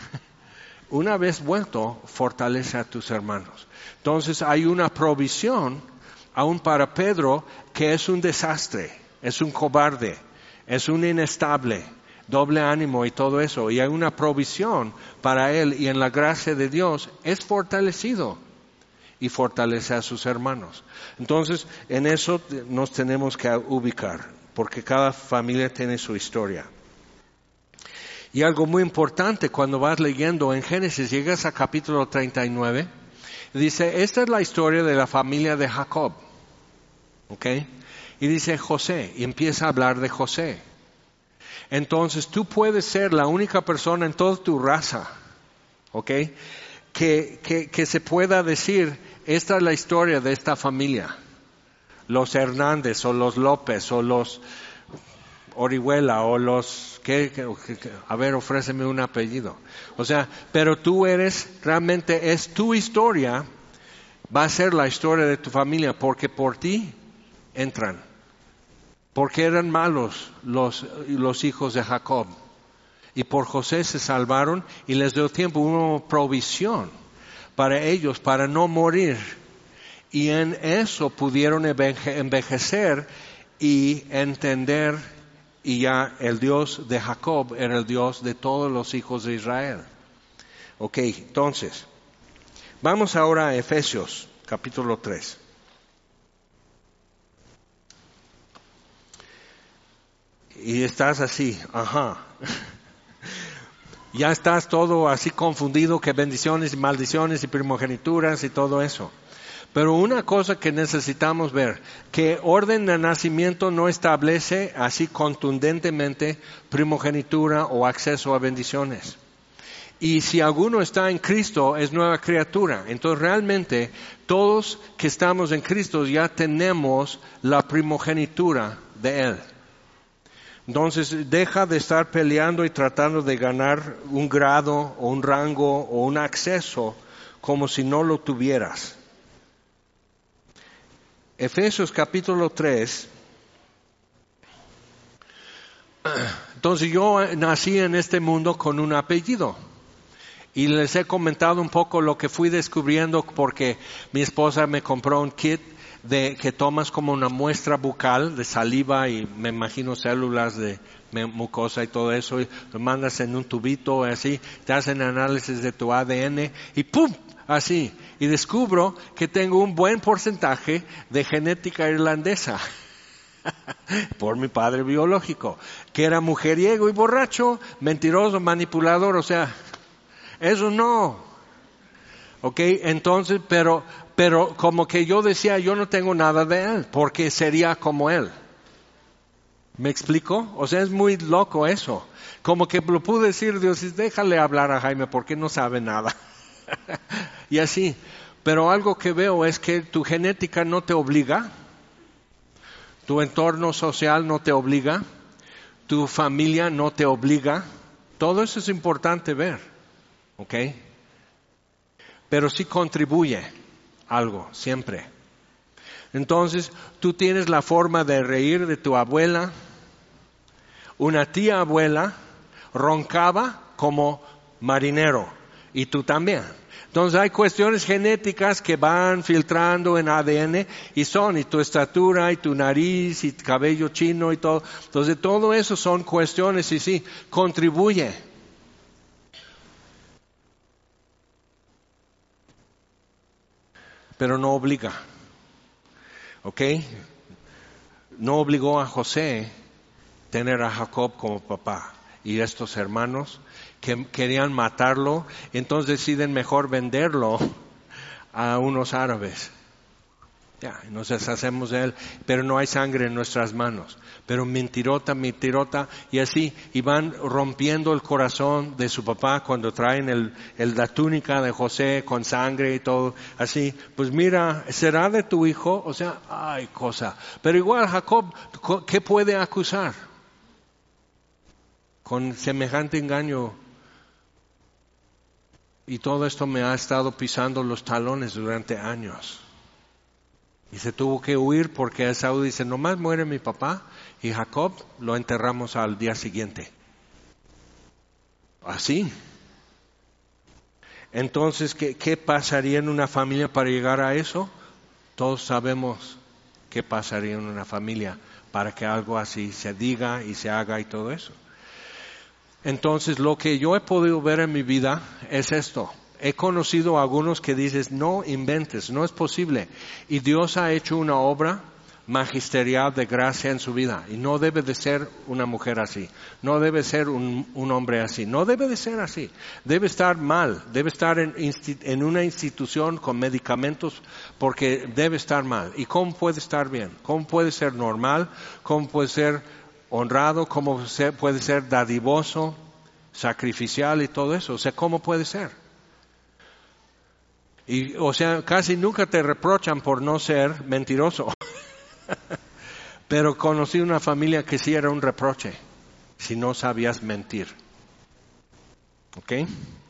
una vez vuelto, fortalece a tus hermanos. Entonces hay una provisión aún para Pedro que es un desastre, es un cobarde, es un inestable, doble ánimo y todo eso. Y hay una provisión para él y en la gracia de Dios es fortalecido y fortalece a sus hermanos. Entonces, en eso nos tenemos que ubicar, porque cada familia tiene su historia. Y algo muy importante, cuando vas leyendo en Génesis, llegas a capítulo 39, dice, esta es la historia de la familia de Jacob. ¿Ok? Y dice José, y empieza a hablar de José. Entonces, tú puedes ser la única persona en toda tu raza, ¿ok? Que se pueda decir, esta es la historia de esta familia. Los Hernández o los López o los Orihuela o los... a ver, ofréceme un apellido. O sea, pero tú eres, realmente es tu historia, va a ser la historia de tu familia, porque por ti entran. Porque eran malos los hijos de Jacob. Y por José se salvaron y les dio tiempo, una provisión para ellos, para no morir. Y en eso pudieron envejecer y entender, y ya el Dios de Jacob era el Dios de todos los hijos de Israel. Ok, entonces, vamos ahora a Efesios, capítulo 3. Y estás así, ajá. Ya estás todo así confundido que bendiciones y maldiciones y primogenituras y todo eso. Pero una cosa que necesitamos ver, que orden de nacimiento no establece así contundentemente primogenitura o acceso a bendiciones. Y si alguno está en Cristo, es nueva criatura. Entonces realmente todos que estamos en Cristo ya tenemos la primogenitura de Él. Entonces deja de estar peleando y tratando de ganar un grado o un rango o un acceso como si no lo tuvieras. Efesios capítulo 3. Entonces yo nací en este mundo con un apellido. Y les he comentado un poco lo que fui descubriendo porque mi esposa me compró un kit que tomas como una muestra bucal de saliva y me imagino células de mucosa y todo eso, y lo mandas en un tubito así, te hacen análisis de tu ADN y ¡pum! Así. Y descubro que tengo un buen porcentaje de genética irlandesa por mi padre biológico, que era mujeriego y borracho, mentiroso, manipulador, o sea, eso no. ¿Ok? Entonces, pero como que yo decía, yo no tengo nada de él, porque sería como él. ¿Me explico? O sea, es muy loco eso. Como que lo pude decir, Dios, déjale hablar a Jaime porque no sabe nada. Y así. Pero algo que veo es que tu genética no te obliga, tu entorno social no te obliga, tu familia no te obliga. Todo eso es importante ver. ¿Ok? Pero sí contribuye algo, siempre. Entonces, tú tienes la forma de reír de tu abuela. Una tía abuela roncaba como marinero, y tú también. Entonces hay cuestiones genéticas que van filtrando en ADN y tu estatura y tu nariz y cabello chino y todo. Entonces todo eso son cuestiones y sí, contribuye. Pero no obliga. ¿Ok? no obligó a José a tener a Jacob como papá. Y estos hermanos que querían matarlo, entonces deciden mejor venderlo a unos árabes. Ya, nos deshacemos de él, pero no hay sangre en nuestras manos. Pero mentirota, y así, y van rompiendo el corazón de su papá cuando traen la túnica de José con sangre y todo, así, pues mira, ¿será de tu hijo? O sea, ay, cosa. Pero igual Jacob, ¿qué puede acusar? Con semejante engaño. Y todo esto me ha estado pisando los talones durante años. Y se tuvo que huir porque Esaú dice, nomás muere mi papá, y Jacob lo enterramos al día siguiente. Así. Entonces, ¿qué pasaría en una familia para llegar a eso? Todos sabemos qué pasaría en una familia para que algo así se diga y se haga y todo eso. Entonces, lo que yo he podido ver en mi vida es esto. He conocido a algunos que dices, no inventes, no es posible. Y Dios ha hecho una obra magisterial de gracia en su vida. Y no debe de ser una mujer así. No debe ser un hombre así. No debe de ser así. Debe estar mal. Debe estar en una institución con medicamentos porque debe estar mal. ¿Y cómo puede estar bien? ¿Cómo puede ser normal? ¿Cómo puede ser honrado? ¿Cómo puede ser dadivoso, sacrificial y todo eso? O sea, ¿cómo puede ser? Y, o sea, casi nunca te reprochan por no ser mentiroso. Pero conocí una familia que sí era un reproche, si no sabías mentir. ¿Ok?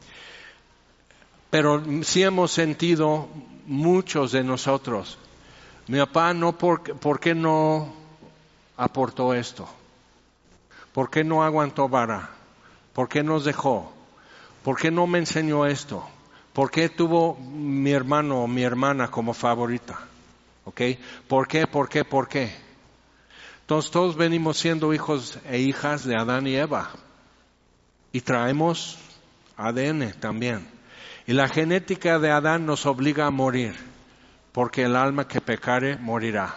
Pero sí hemos sentido muchos de nosotros, mi papá ¿por qué no aportó esto? ¿Por qué no aguantó vara? ¿Por qué nos dejó? ¿Por qué no me enseñó esto? ¿Por qué tuvo mi hermano o mi hermana como favorita? ¿Ok? ¿Por qué? Entonces todos venimos siendo hijos e hijas de Adán y Eva. Y traemos ADN también. Y la genética de Adán nos obliga a morir, porque el alma que pecare morirá.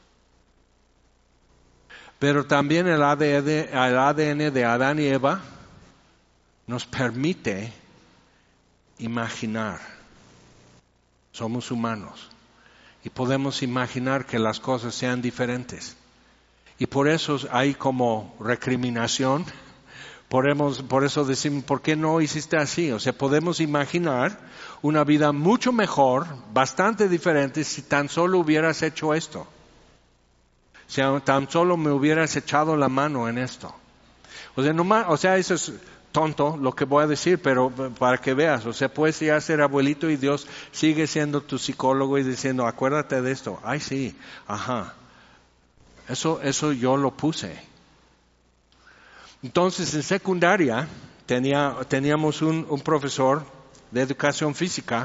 Pero también el ADN de Adán y Eva nos permite imaginar. Somos humanos y podemos imaginar que las cosas sean diferentes. Y por eso hay como recriminación. Por eso decimos, ¿por qué no hiciste así? O sea, podemos imaginar una vida mucho mejor, bastante diferente, si tan solo hubieras hecho esto. Si tan solo me hubieras echado la mano en esto. O sea, eso es tonto lo que voy a decir, pero para que veas, o sea, puedes ya ser abuelito y Dios sigue siendo tu psicólogo y diciendo, acuérdate de esto. Ay, sí, ajá. Eso yo lo puse. Entonces, en secundaria teníamos un profesor de educación física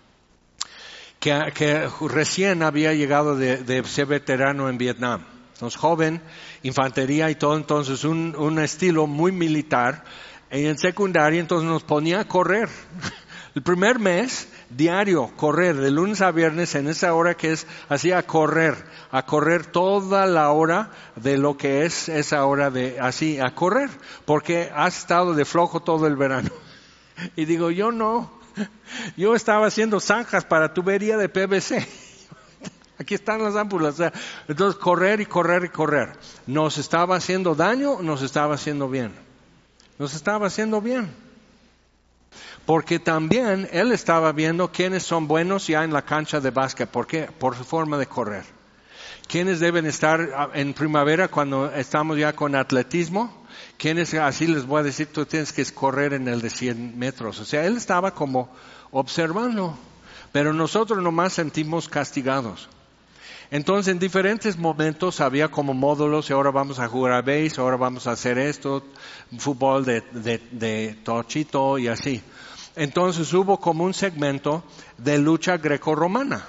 que recién había llegado de ser veterano en Vietnam. Entonces, joven, infantería y todo, entonces un estilo muy militar. Y en secundaria, entonces nos ponía a correr. El primer mes, diario, correr, de lunes a viernes, en esa hora que es así a correr toda la hora de lo que es esa hora de así, a correr, porque has estado de flojo todo el verano. Y digo, yo estaba haciendo zanjas para tubería de PVC. Aquí están las ámpulas. O sea, entonces correr. ¿Nos estaba haciendo daño o nos estaba haciendo bien? Nos estaba haciendo bien. Porque también él estaba viendo quiénes son buenos ya en la cancha de básquet. ¿Por qué? Por su forma de correr. ¿Quiénes deben estar en primavera cuando estamos ya con atletismo? ¿Quiénes, así les voy a decir, tú tienes que correr en el de 100 metros? O sea, él estaba como observando. Pero nosotros nomás sentimos castigados. Entonces, en diferentes momentos había como módulos, y ahora vamos a jugar a base, ahora vamos a hacer esto, fútbol de tochito y así. Entonces hubo como un segmento de lucha grecorromana.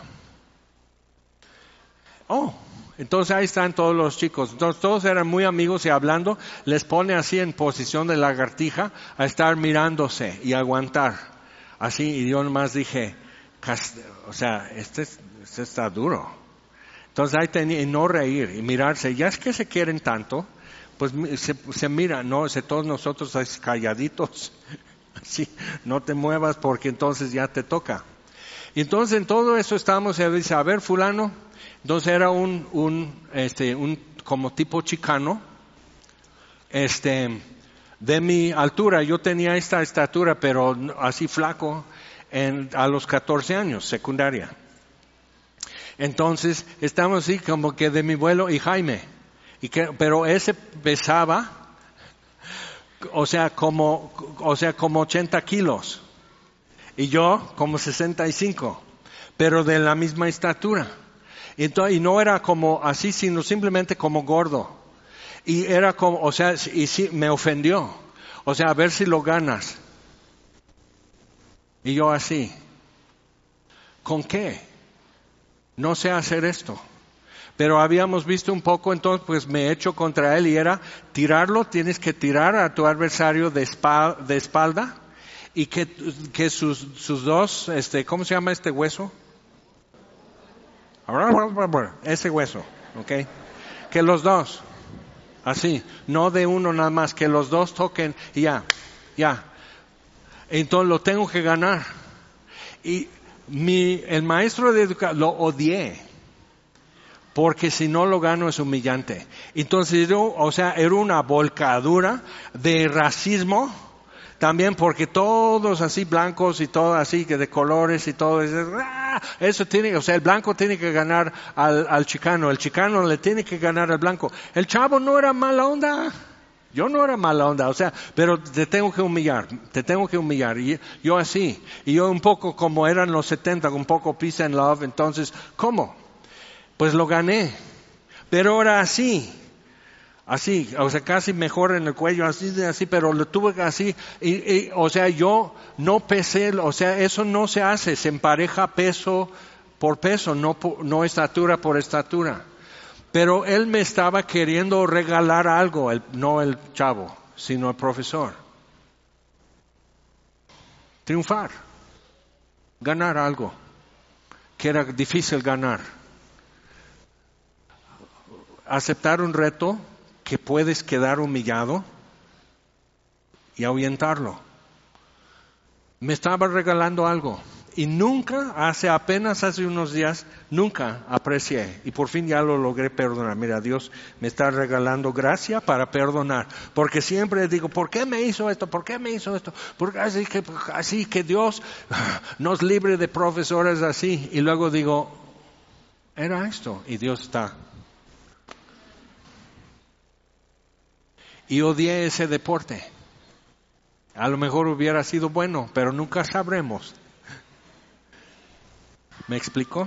Entonces ahí están todos los chicos. Entonces todos eran muy amigos y hablando, les pone así en posición de lagartija a estar mirándose y aguantar. Así, y yo nomás dije, o sea, este está duro. Entonces ahí tenía, y no reír, y mirarse, ya es que se quieren tanto, pues se mira, no, todos nosotros calladitos, así, no te muevas porque entonces ya te toca. Y entonces en todo eso estábamos, él dice, a ver fulano, entonces era un como tipo chicano, de mi altura, yo tenía esta estatura, pero así flaco, a los 14 años, secundaria. Entonces, estamos así como que de mi vuelo y Jaime, pero ese pesaba, o sea, como 80 kilos, y yo como 65, pero de la misma estatura. Entonces, y no era como así, sino simplemente como gordo. Y era como, o sea, y sí, me ofendió. O sea, a ver si lo ganas. Y yo así. ¿Con qué? No sé hacer esto. Pero habíamos visto un poco, entonces pues me echo contra él y era tirarlo, tienes que tirar a tu adversario de espalda y que sus dos, ¿cómo se llama este hueso? Ese hueso, ¿ok? Que los dos, así, no de uno nada más, que los dos toquen y ya. Entonces lo tengo que ganar. Y el maestro de educación lo odié, porque si no lo gano es humillante. Entonces era una volcadura de racismo, también porque todos así blancos y todo así que de colores y todo, eso tiene, o sea, el blanco tiene que ganar al chicano, el chicano le tiene que ganar al blanco. El chavo no era mala onda. Yo no era mala onda, o sea, pero te tengo que humillar, y yo así, y yo un poco como eran los 70, un poco peace and love, entonces, ¿cómo? Pues lo gané, pero era así, o sea, casi mejor en el cuello, así, pero lo tuve así, o sea, yo no pesé, o sea, eso no se hace, se empareja peso por peso, no estatura por estatura. Pero él me estaba queriendo regalar algo, no el chavo, sino el profesor. Triunfar, ganar algo, que era difícil ganar. Aceptar un reto que puedes quedar humillado y ahuyentarlo. Me estaba regalando algo. Y apenas hace unos días, nunca aprecié. Y por fin ya lo logré perdonar. Mira, Dios me está regalando gracia para perdonar. Porque siempre digo, ¿por qué me hizo esto? ¿Por qué me hizo esto? Porque así que Dios nos libre de profesores así. Y luego digo, era esto. Y Dios está. Y odié ese deporte. A lo mejor hubiera sido bueno, pero nunca sabremos. ¿Me explico?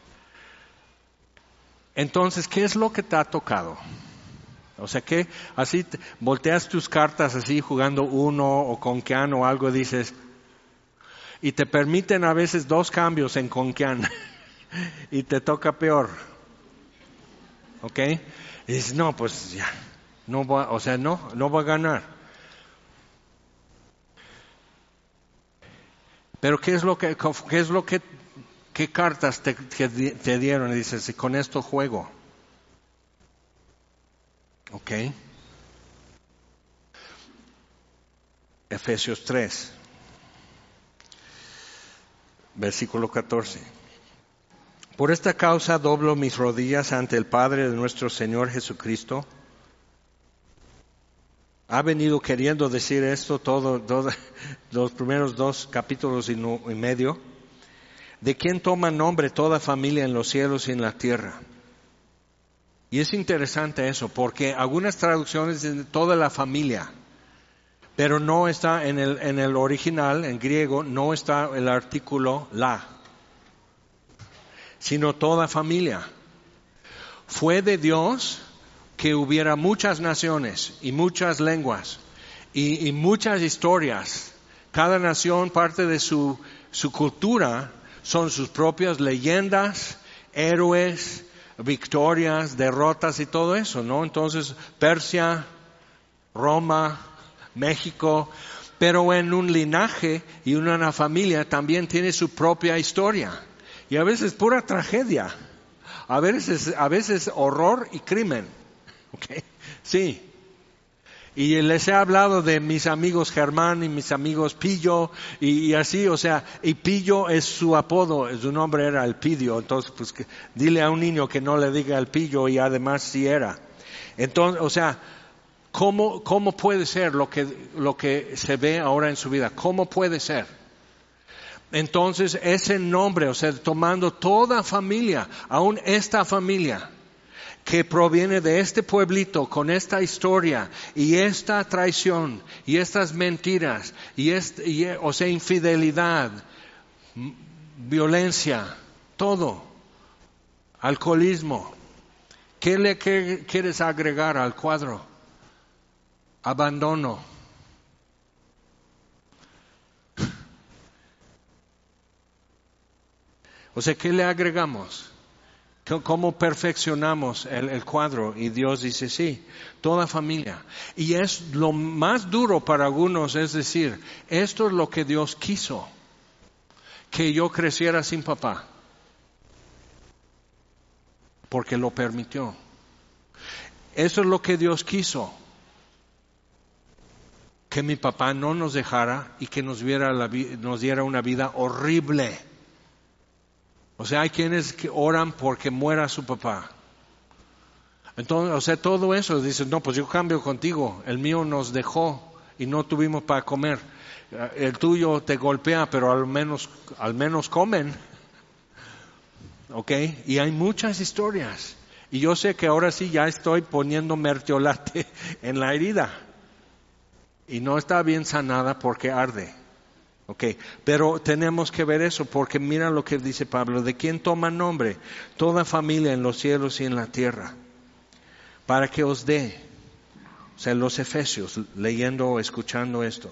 Entonces, ¿qué es lo que te ha tocado? O sea, que así volteas tus cartas así jugando uno o conquian o algo, dices, y te permiten a veces 2 cambios en conquian y te toca peor. ¿Ok? Y dices, no, pues ya, no voy a ganar. Pero ¿qué cartas te dieron? Y dices, y con esto juego. ¿Ok? Efesios 3, versículo 14. Por esta causa doblo mis rodillas ante el Padre de nuestro Señor Jesucristo. Ha venido queriendo decir esto todo los primeros 2 capítulos y medio. De quien toma nombre toda familia en los cielos y en la tierra. Y es interesante eso, porque algunas traducciones dicen toda la familia, pero no está en el original, en griego, no está el artículo la, sino toda familia. Fue de Dios que hubiera muchas naciones y muchas lenguas y muchas historias. Cada nación, parte de su cultura, son sus propias leyendas, héroes, victorias, derrotas y todo eso, ¿no? Entonces, Persia, Roma, México, pero en un linaje y una familia también tiene su propia historia. Y a veces pura tragedia. A veces horror y crimen. ¿Okay? Sí. Y les he hablado de mis amigos Germán y mis amigos Pillo y así, o sea, y Pillo es su apodo, su nombre era el Pidio, entonces pues dile a un niño que no le diga el Pillo y además sí era. Entonces, o sea, ¿cómo puede ser lo que se ve ahora en su vida? ¿Cómo puede ser? Entonces ese nombre, o sea, tomando toda familia, aún esta familia, que proviene de este pueblito con esta historia y esta traición y estas mentiras o sea, infidelidad, violencia, todo, alcoholismo. ¿Qué quieres agregar al cuadro? Abandono. O sea, ¿qué le agregamos? ¿Cómo perfeccionamos el cuadro? Y Dios dice, sí, toda familia. Y es lo más duro para algunos, es decir, esto es lo que Dios quiso, que yo creciera sin papá, porque lo permitió. Eso es lo que Dios quiso, que mi papá no nos dejara y que nos diera una vida horrible. O sea, hay quienes que oran porque muera su papá. Entonces, o sea, todo eso, dicen, no, pues yo cambio contigo. El mío nos dejó y no tuvimos para comer. El tuyo te golpea, pero al menos comen. ¿Ok? Y hay muchas historias. Y yo sé que ahora sí ya estoy poniendo mertiolate en la herida. Y no está bien sanada porque arde. Okay, pero tenemos que ver eso porque mira lo que dice Pablo, ¿de quién toma nombre? Toda familia en los cielos y en la tierra, para que os dé, o sea, los Efesios, leyendo o escuchando esto.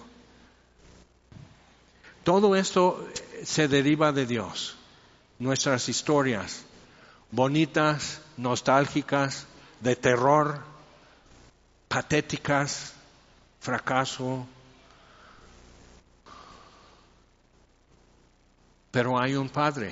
Todo esto se deriva de Dios, nuestras historias, bonitas, nostálgicas, de terror, patéticas, fracaso. Pero hay un Padre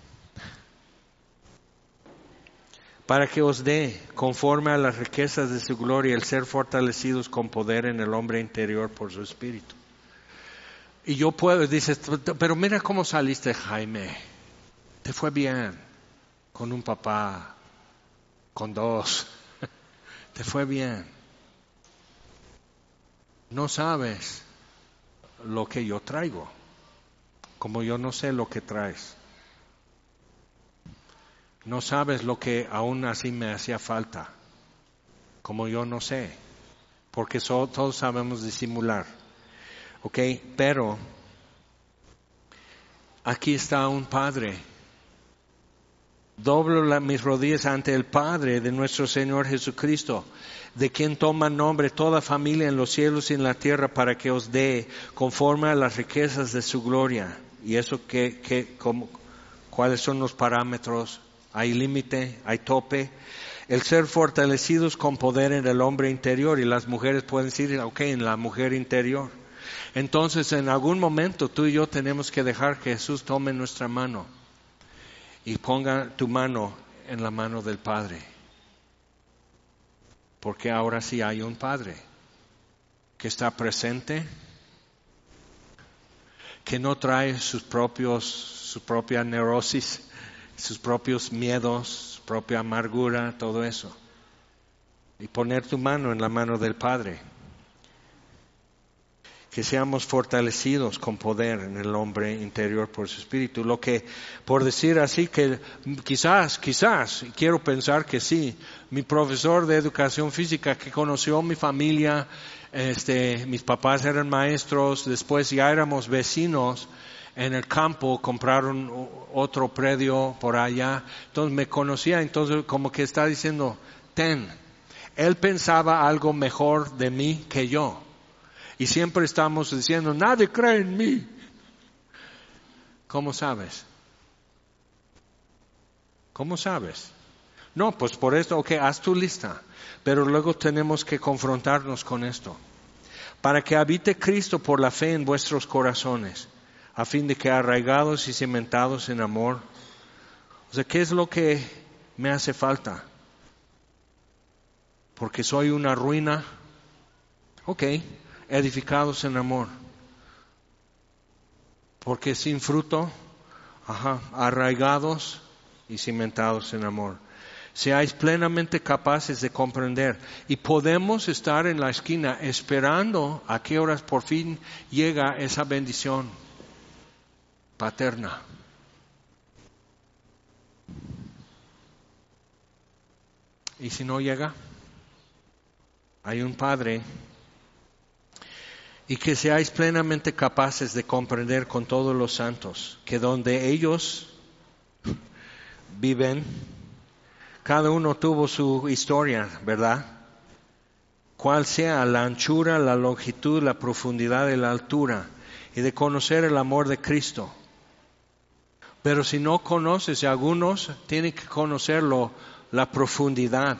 para que os dé, conforme a las riquezas de su gloria, el ser fortalecidos con poder en el hombre interior por su Espíritu. Y yo dices, pero mira cómo saliste, Jaime. Te fue bien con un papá, con dos. Te fue bien. No sabes lo que yo traigo. Como yo no sé lo que traes. No sabes lo que aún así me hacía falta. Como yo no sé. Porque todos sabemos disimular. ¿Ok? Pero aquí está un Padre. Doblo mis rodillas ante el Padre de nuestro Señor Jesucristo, de quien toma nombre toda familia en los cielos y en la tierra, para que os dé conforme a las riquezas de su gloria. Y eso ¿cuáles son los parámetros? ¿Hay límite? ¿Hay tope? El ser fortalecidos con poder en el hombre interior, y las mujeres pueden decir, ok, en la mujer interior. Entonces, en algún momento tú y yo tenemos que dejar que Jesús tome nuestra mano y ponga tu mano en la mano del Padre. Porque ahora sí hay un Padre que está presente, que no trae su propia neurosis, sus propios miedos, su propia amargura, todo eso. Y poner tu mano en la mano del Padre. Que seamos fortalecidos con poder en el hombre interior por su Espíritu. Lo que, por decir así, que quizás, quiero pensar que sí, mi profesor de educación física que conoció mi familia, mis papás eran maestros, después ya éramos vecinos en el campo, compraron otro predio por allá, entonces me conocía, entonces como que está diciendo, él pensaba algo mejor de mí que yo. Y siempre estamos diciendo, nadie cree en mí. ¿Cómo sabes? ¿Cómo sabes? No, pues por esto, ok, haz tu lista. Pero luego tenemos que confrontarnos con esto. Para que habite Cristo por la fe en vuestros corazones, a fin de que arraigados y cimentados en amor. O sea, ¿qué es lo que me hace falta? Porque soy una ruina. Ok, edificados en amor. Porque sin fruto, arraigados y cimentados en amor. Seáis plenamente capaces de comprender. Y podemos estar en la esquina esperando a qué horas por fin llega esa bendición paterna. Y si no llega, hay un Padre. Y que seáis plenamente capaces de comprender con todos los santos que donde ellos viven, cada uno tuvo su historia, ¿verdad? Cuál sea la anchura, la longitud, la profundidad y la altura, y de conocer el amor de Cristo. Pero si no conoces, algunos tienen que conocerlo, la profundidad.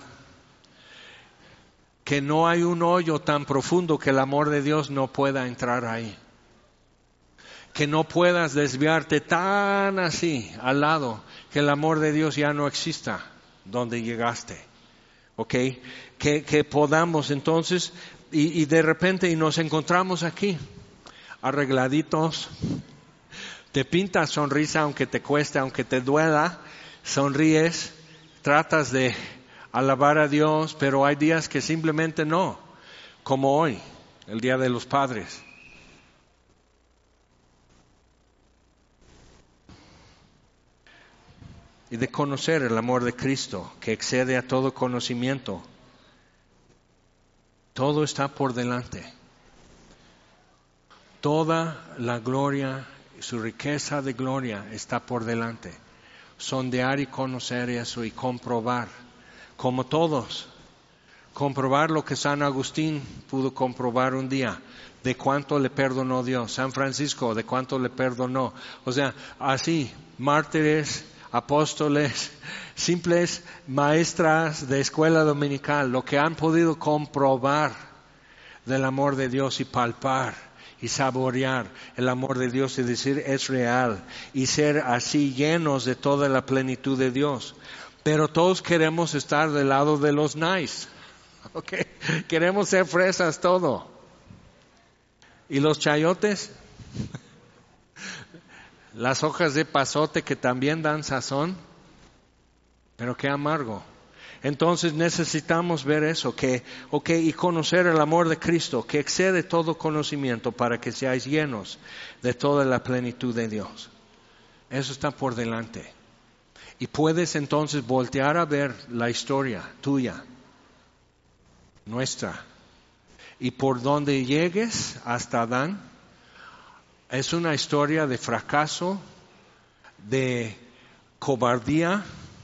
Que no hay un hoyo tan profundo que el amor de Dios no pueda entrar ahí. Que no puedas desviarte tan así al lado que el amor de Dios ya no exista donde llegaste. ¿Ok? Que podamos entonces, y de repente nos encontramos aquí, arregladitos. Te pintas sonrisa aunque te cueste, aunque te duela, sonríes, tratas de alabar a Dios, pero hay días que simplemente no, como hoy, el Día de los Padres. Y de conocer el amor de Cristo, que excede a todo conocimiento. Todo está por delante. Toda la gloria, su riqueza de gloria está por delante. Sondear y conocer eso y comprobar, como todos. Comprobar lo que San Agustín pudo comprobar un día, de cuánto le perdonó Dios. San Francisco, de cuánto le perdonó. O sea, así, mártires, apóstoles, simples maestras de escuela dominical, lo que han podido comprobar del amor de Dios y palpar y saborear el amor de Dios y decir es real y ser así llenos de toda la plenitud de Dios. Pero todos queremos estar del lado de los nice. Okay. Queremos ser fresas todo. ¿Y los chayotes? Las hojas de pasote que también dan sazón, pero qué amargo. Entonces necesitamos ver eso, y conocer el amor de Cristo, que excede todo conocimiento para que seáis llenos de toda la plenitud de Dios. Eso está por delante. Y puedes entonces voltear a ver la historia tuya, nuestra. Y por donde llegues hasta Adán, es una historia de fracaso, de cobardía,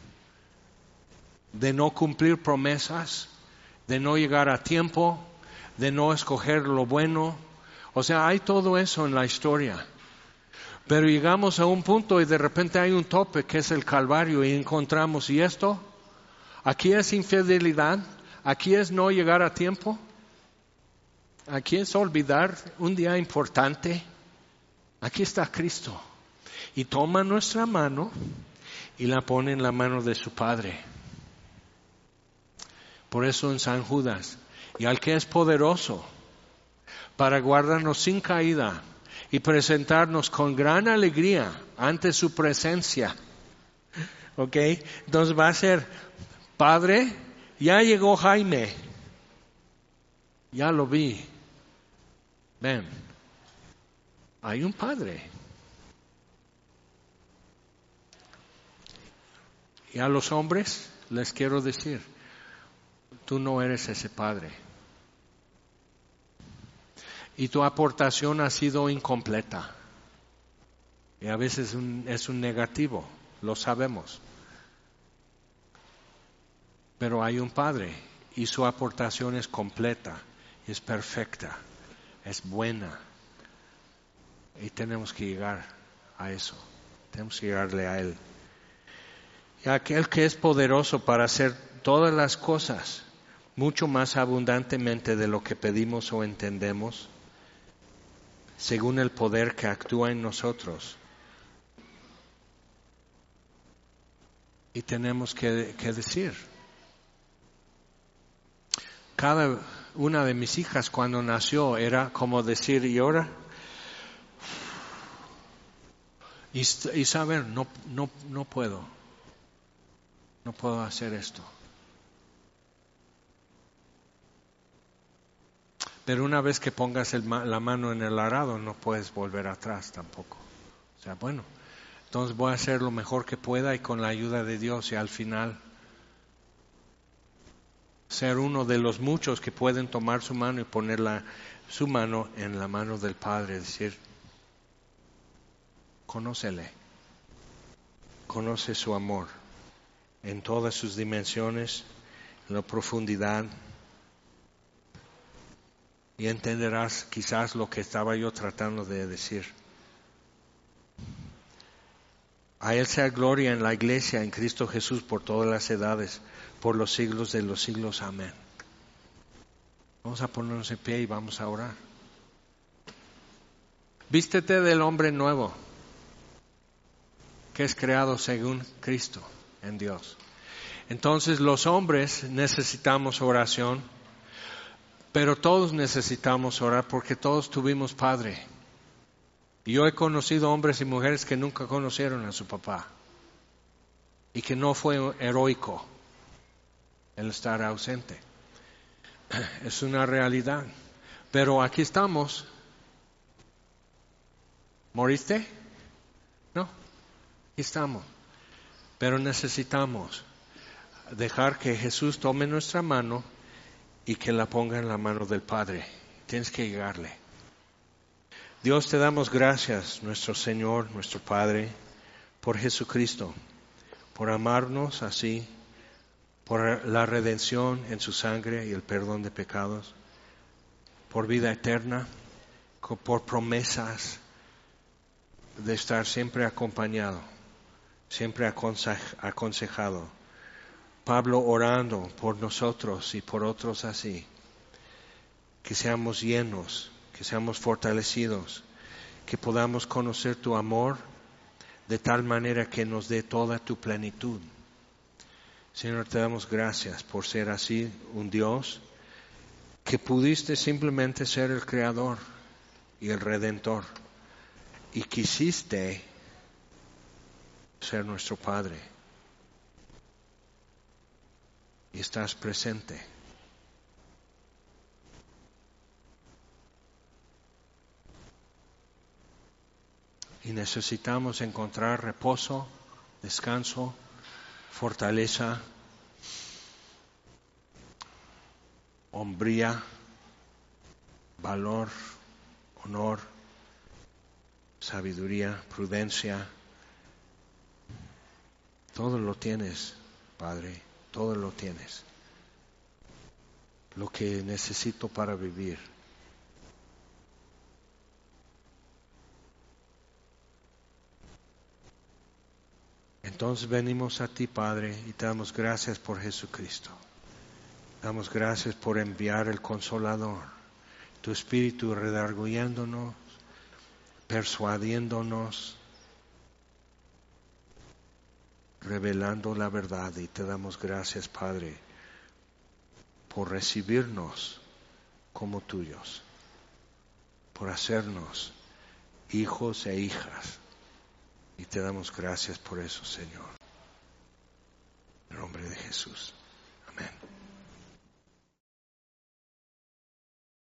de no cumplir promesas, de no llegar a tiempo, de no escoger lo bueno. O sea, hay todo eso en la historia. Pero llegamos a un punto y de repente hay un tope que es el Calvario y encontramos, ¿y esto? Aquí es infidelidad, aquí es no llegar a tiempo, aquí es olvidar un día importante. Aquí está Cristo y toma nuestra mano y la pone en la mano de su Padre. Por eso en San Judas, y al que es poderoso para guardarnos sin caída y presentarnos con gran alegría ante su presencia. ¿Ok? Entonces va a ser, Padre, ya llegó Jaime, ya lo vi, ven. Hay un Padre. Y a los hombres les quiero decir, tú no eres ese Padre. Y tu aportación ha sido incompleta. Y a veces es un negativo, lo sabemos. Pero hay un Padre y su aportación es completa, es perfecta, es buena. Y tenemos que llegar a eso. Tenemos que llegarle a Él. Y aquel que es poderoso para hacer todas las cosas mucho más abundantemente de lo que pedimos o entendemos, según el poder que actúa en nosotros. Y tenemos que decir. Cada una de mis hijas cuando nació era como decir, ¿y ahora? Y saber, no puedo hacer esto. Pero una vez que pongas la mano en el arado, no puedes volver atrás tampoco. O sea, bueno, entonces voy a hacer lo mejor que pueda y con la ayuda de Dios y al final ser uno de los muchos que pueden tomar su mano y poner su mano en la mano del Padre, decir, conócele, conoce su amor en todas sus dimensiones, en la profundidad, y entenderás quizás lo que estaba yo tratando de decir. A Él sea gloria en la iglesia, en Cristo Jesús, por todas las edades, por los siglos de los siglos. Amén. Vamos a ponernos en pie y vamos a orar. Vístete del hombre nuevo, que es creado según Cristo en Dios. Entonces los hombres necesitamos oración, pero todos necesitamos orar porque todos tuvimos padre. Y yo he conocido hombres y mujeres que nunca conocieron a su papá y que no fue heroico el estar ausente. Es una realidad. Pero aquí estamos. ¿Moriste? No, aquí estamos. Pero necesitamos dejar que Jesús tome nuestra mano y que la ponga en la mano del Padre. Tienes que llegarle. Dios, te damos gracias, nuestro Señor, nuestro Padre, por Jesucristo, por amarnos así, por la redención en su sangre y el perdón de pecados, por vida eterna, por promesas de estar siempre acompañado, siempre aconsejado. Pablo orando por nosotros y por otros así, que seamos llenos, que seamos fortalecidos, que podamos conocer tu amor de tal manera que nos dé toda tu plenitud. Señor, te damos gracias por ser así un Dios que pudiste simplemente ser el Creador y el Redentor y quisiste ser nuestro Padre. Y estás presente. Y necesitamos encontrar reposo, descanso, fortaleza, hombría, valor, honor, sabiduría, prudencia. Todo lo tienes, Padre. Todo lo tienes. Lo que necesito para vivir. Entonces venimos a ti, Padre, y te damos gracias por Jesucristo. Damos gracias por enviar el Consolador, tu Espíritu redarguyéndonos, persuadiéndonos, revelando la verdad, y te damos gracias, Padre, por recibirnos como tuyos, por hacernos hijos e hijas, y te damos gracias por eso, Señor. En nombre de Jesús. Amén.